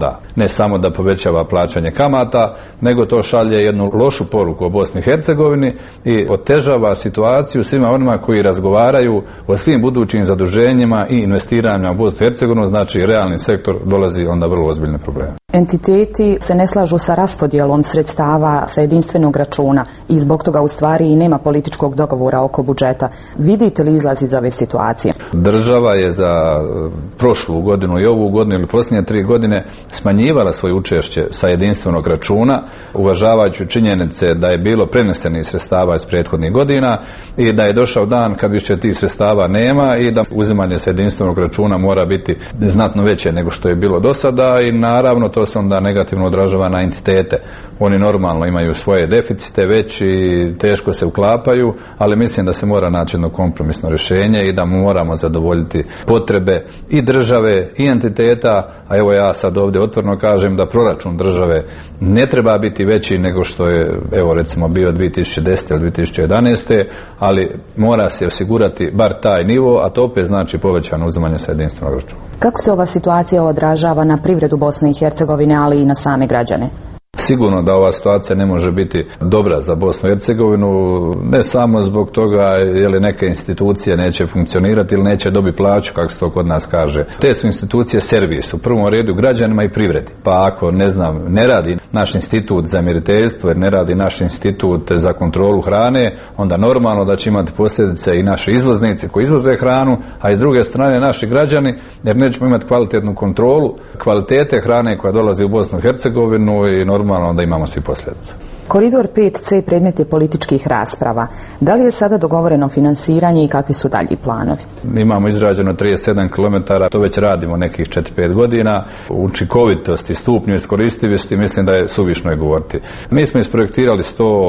kamata. Ne samo da povećava plaćanje kamata, nego to šalje jednu lošu poruku o Bosni i Hercegovini i otežava situaciju svima onima koji razgovaraju o svim budućim zaduženjima i investiranjima u Bosnu i Hercegovinu, znači realni sektor dolazi onda vrlo ozbiljne probleme. Entiteti se ne slažu sa raspodjelom sredstava sa jedinstvenog računa i zbog toga u stvari i nema političkog dogovora oko budžeta. Vidite li izlaz iz ove situacije? Država je za prošlu godinu i ovu godinu ili posljednje 3 godine smanjivala svoje učešće sa jedinstvenog računa, uvažavajući činjenice da je bilo prenesenih sredstava iz prethodnih godina i da je došao dan kad više tih sredstava nema i da uzimanje sa jedinstvenog računa mora biti znatno veće nego što je bilo do sada i naravno to se onda negativno odražava na entitete. Oni normalno imaju svoje deficite već i teško se uklapaju, ali mislim da se mora naći jedno kompromisno rješenje i da moramo zadovoljiti potrebe i države i entiteta, a evo ja sad ovdje otvoreno kažem da proračun države ne treba biti veći nego što je evo recimo bio 2010. ili 2011. ali mora se osigurati bar taj nivo, a to opet znači povećano uzimanje sa jedinstvenog računa. Kako se ova situacija odražava na privredu Bosne i Hercegovine, ali i na same građane? Sigurno da ova situacija ne može biti dobra za Bosnu i Hercegovinu, ne samo zbog toga je li neke institucije neće funkcionirati ili neće dobiti plaću, kako se to kod nas kaže. Te su institucije servis, u prvom redu građanima i privredi. Pa ako, ne radi naš institut za mjeriteljstvo, jer ne radi naš institut za kontrolu hrane, onda normalno da će imati posljedice i naši izvoznici koji izvoze hranu, a iz druge strane naši građani, jer nećemo imati kvalitetnu kontrolu kvalitete hrane koja dolazi u Bosnu i Hercegovinu i normalno da imamo svi posljedice. Koridor 5C predmet je političkih rasprava. Da li je sada dogovoreno finansiranje i kakvi su dalji planovi? Imamo izrađeno 37 km, to već radimo nekih 4-5 godina. Učinkovitosti, stupnju iskoristivosti mislim da je suvišno je govoriti. Mi smo isprojektirali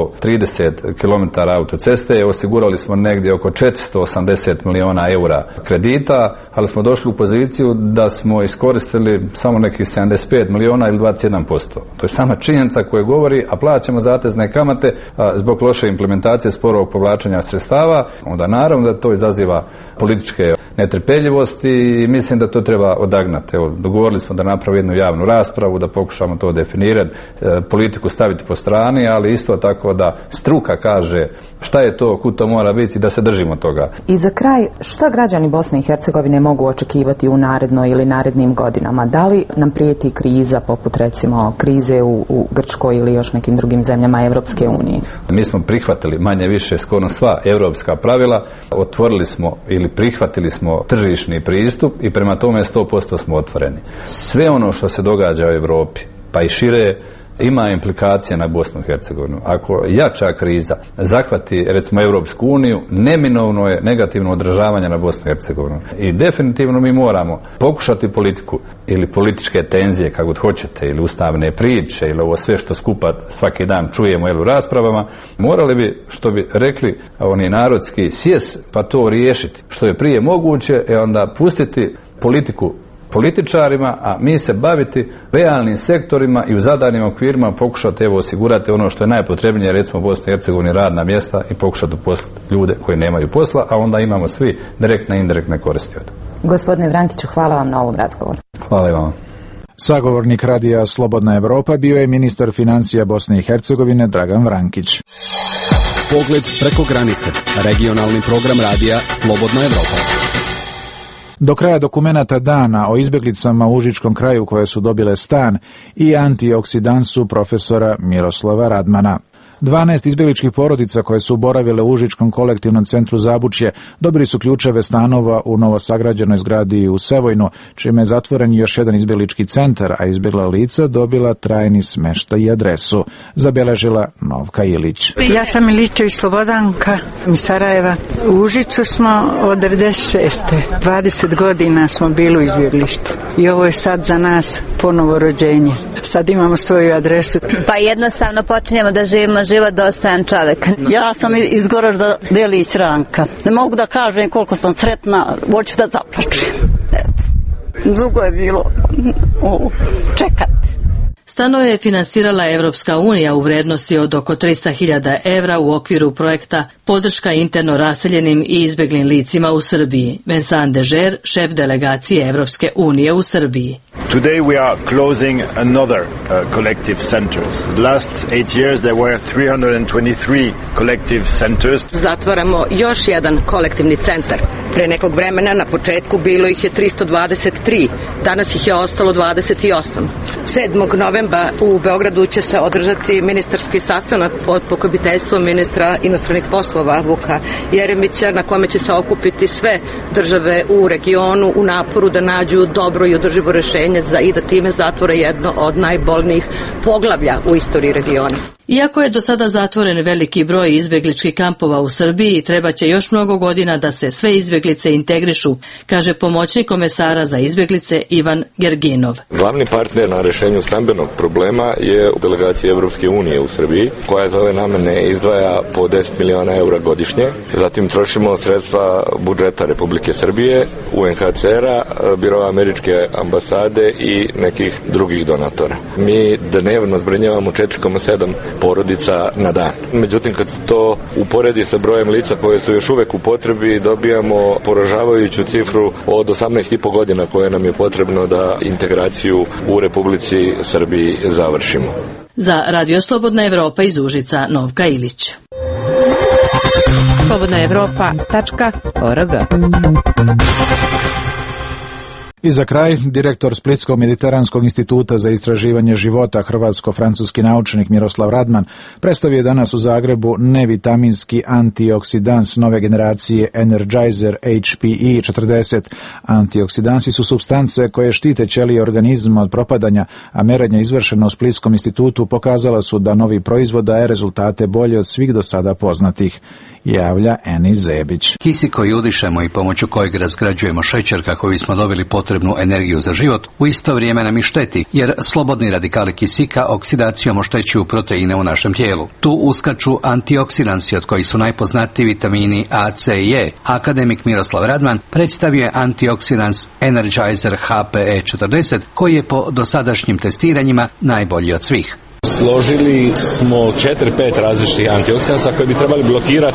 130 km autoceste, osigurali smo negdje oko 480 milijuna eura kredita, ali smo došli u poziciju da smo iskoristili samo nekih 75 milijuna ili 21%. To je sama činjenica koja govori, a plaćamo zatezne kamate zbog loše implementacije sporovog povlačenja sredstava, onda naravno da to izaziva političke netrpeljivosti i mislim da to treba odagnati. Evo, dogovorili smo da napravi jednu javnu raspravu, da pokušamo to definirati, politiku staviti po strani, ali isto tako da struka kaže šta je to, kud to mora biti i da se držimo toga. I za kraj, šta građani Bosne i Hercegovine mogu očekivati u narednoj ili narednim godinama? Da li nam prijeti kriza poput recimo krize u Grčkoj ili još nekim drugim zemljama Evropske unije? Mi smo prihvatili manje više skoro sva europska pravila, otvorili smo ili prihvatili smo tržišni pristup i prema tome 100% smo otvoreni. Sve ono što se događa u Europi, pa i šire, ima implikacije na Bosnu i Hercegovinu. Ako jača kriza zahvati recimo Europsku uniju, neminovno je negativno odražavanje na Bosnu i Hercegovinu. I definitivno mi moramo pokušati politiku ili političke tenzije, kako god hoćete, ili ustavne priče, ili ovo sve što skupa svaki dan čujemo u raspravama, morali bi, što bi rekli oni narodski, sjest pa to riješiti. Što je prije moguće, onda pustiti politiku političarima, a mi se baviti realnim sektorima i u zadanim okvirima pokušati osigurati ono što je najpotrebnije, recimo u Bosni i Hercegovini radna mjesta i pokušati uposliti ljude koji nemaju posla, a onda imamo svi direktne i indirektne koristi od toga. Gospodine Vrankiću, hvala vam na ovom razgovoru. Hvala i vama. Sagovornik Radija Slobodna Evropa bio je ministar financija Bosne i Hercegovine Dragan Vrankić. Pogled preko granice. Regionalni program Radija Slobodna Evropa. Do kraja dokumenata dana o izbjeglicama u Užičkom kraju koje su dobile stan i antioksidansu profesora Miroslava Radmana. 12 izbjegličkih porodica koje su boravile u Užičkom kolektivnom centru Zabučje dobili su ključeve stanova u novosagrađenoj zgradi u Sevojnu, čime je zatvoren još jedan izbjeglički centar, a izbjegla lica dobila trajni smještaj i adresu, zabeležila Novka Ilić. Ja sam Iličević Slobodanka iz Sarajeva. U Užicu smo od 96. 20 godina smo bili u izbjeglištu i ovo je sad za nas ponovo rođenje. Sad imamo svoju adresu. Pa jednostavno počinjemo da živimo život dostojan čovjeka. Ja sam iz Goražda Delić Ranka. Ne mogu da kažem koliko sam sretna, hoću da zaplačem. Dugo je bilo čekati. stanove je finansirala Evropska unija u vrednosti od oko 300.000 evra u okviru projekta Podrška interno raseljenim i izbjeglim licima u Srbiji. Vincent Deger, šef delegacije Evropske unije u Srbiji. Today we are closing another collective centers. The last 8 years there were 323 collective centers. Zatvaramo još jedan kolektivni centar. Pre nekog vremena na početku bilo ih je 323, danas ih je ostalo 28. 7. novembra u Beogradu će se održati ministarski sastanak pod pokroviteljstvom ministra inostranih poslova Vuka Jeremića, na kome će se okupiti sve države u regionu u naporu da nađu dobro i održivo rešenje i da time zatvore jedno od najbolnijih poglavlja u istoriji regiona. Iako je do sada zatvoren veliki broj izbjegličkih kampova u Srbiji, treba će još mnogo godina da se sve izbjeglice integrišu, kaže pomoćnik komesara za izbjeglice Ivan Gerginov. Glavni partner na rešenju stambenog problema je delegacija Evropske unije u Srbiji, koja za ove namene izdvaja po 10 miliona eura godišnje. Zatim trošimo sredstva budžeta Republike Srbije, UNHCR-a, Biroa američke ambasade i nekih drugih donatora. Mi dnevno zbrinjavamo 4,7 porodica na dan. Međutim, kad se to uporedi sa brojem lica koje su još uvek u potrebi, dobijamo poražavajuću cifru od 18,5 godina koje nam je potrebno da integraciju u Republici Srbiji završimo. Za Radio Slobodna Evropa iz Užica, Novka Ilić. slobodnaevropa.org. I za kraj, direktor Splitskog mediteranskog instituta za istraživanje života, hrvatsko-francuski naučnik Miroslav Radman, predstavio je danas u Zagrebu nevitaminski antioksidans nove generacije Energizer HPE 40. Antioksidansi su supstance koje štite ćelije organizma od propadanja, a merenja izvršena u Splitskom institutu pokazala su da novi proizvod daje rezultate bolje od svih do sada poznatih, javlja Eni Zebić. Kisik koji udišemo i pomoću kojeg razgrađujemo šećer kako bismo dobili potrebnu energiju za život, u isto vrijeme nam i šteti, jer slobodni radikali kisika oksidacijom oštećuju proteine u našem tijelu. Tu uskaču antioksidansi, od kojih su najpoznatiji vitamini A, C i E. Akademik Miroslav Radman predstavio je antioksidans Energizer HPE 40, koji je po dosadašnjim testiranjima najbolji od svih. Složili smo 4-5 različitih antioksidansa koji bi trebali blokirati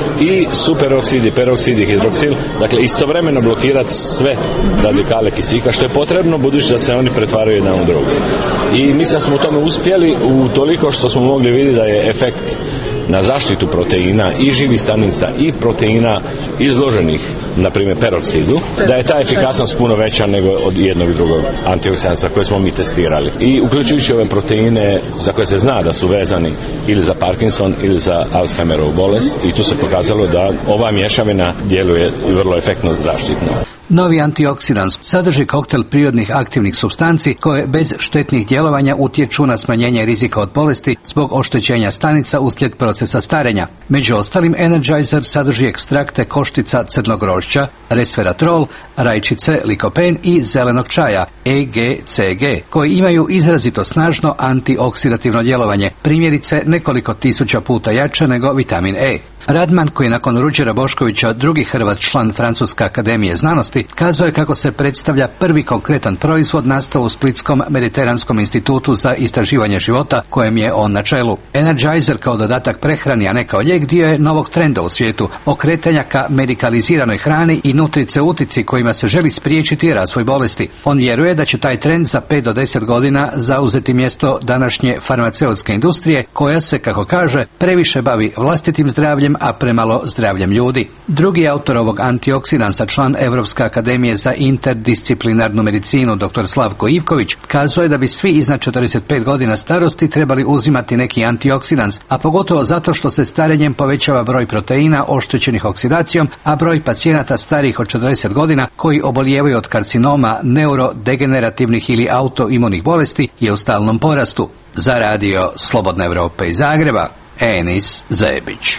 i superoksid, i peroksid, i hidroksil, dakle istovremeno blokirati sve radikale kisika, što je potrebno budući da se oni pretvaraju jedan u drugo. I mislim da smo u tome uspjeli u toliko što smo mogli vidjeti da je efekt na zaštitu proteina i živih stanica i proteina izloženih, na primjer peroksidu, da je ta efikasnost puno veća nego od jednog i drugog antioksidansa koje smo mi testirali. I uključujući ove proteine za koje se zna da su vezani ili za Parkinson ili za Alzheimerovu bolest, i tu se pokazalo da ova mješavina djeluje vrlo efektno zaštitno. Novi antioksidans sadrži koktel prirodnih aktivnih supstanci koje bez štetnih djelovanja utječu na smanjenje rizika od bolesti zbog oštećenja stanica uslijed procesa starenja. Među ostalim, Energizer sadrži ekstrakte koštica crnog grožđa, resveratrol, rajčice, likopen i zelenog čaja, EGCG, koji imaju izrazito snažno antioksidativno djelovanje, primjerice nekoliko tisuća puta jače nego vitamin E. Radman, koji je nakon Ruđera Boškovića drugi Hrvat član Francuske akademije znanosti, kazao je kako se predstavlja prvi konkretan proizvod nastao u Splitskom mediteranskom institutu za istraživanje života, kojem je on na čelu. Energizer kao dodatak prehrani, a ne kao lijek, dio je novog trenda u svijetu, okretanja ka medikaliziranoj hrani i nutriceutici kojima se želi spriječiti razvoj bolesti. On vjeruje da će taj trend za 5 do 10 godina zauzeti mjesto današnje farmaceutske industrije, koja se, kako kaže, previše bavi vlastitim zdravljem, a premalo zdravljem ljudi. Drugi autor ovog antioksidansa, član Europske akademije za interdisciplinarnu medicinu, dr. Slavko Ivković, kazao je da bi svi iznad 45 godina starosti trebali uzimati neki antioksidans, a pogotovo zato što se starenjem povećava broj proteina oštećenih oksidacijom, a broj pacijenata starijih od 40 godina koji obolijevaju od karcinoma, neurodegenerativnih ili autoimunih bolesti je u stalnom porastu. Za Radio Slobodna Evropa iz Zagreba, Enis Zebić.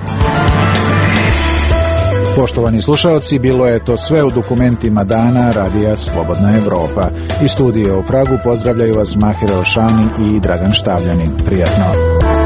Poštovani slušalci, bilo je to sve u dokumentima dana Radija Slobodna Evropa. Iz studija u Pragu pozdravljaju vas Mahir Elšani i Dragan Štavljanin. Prijatno.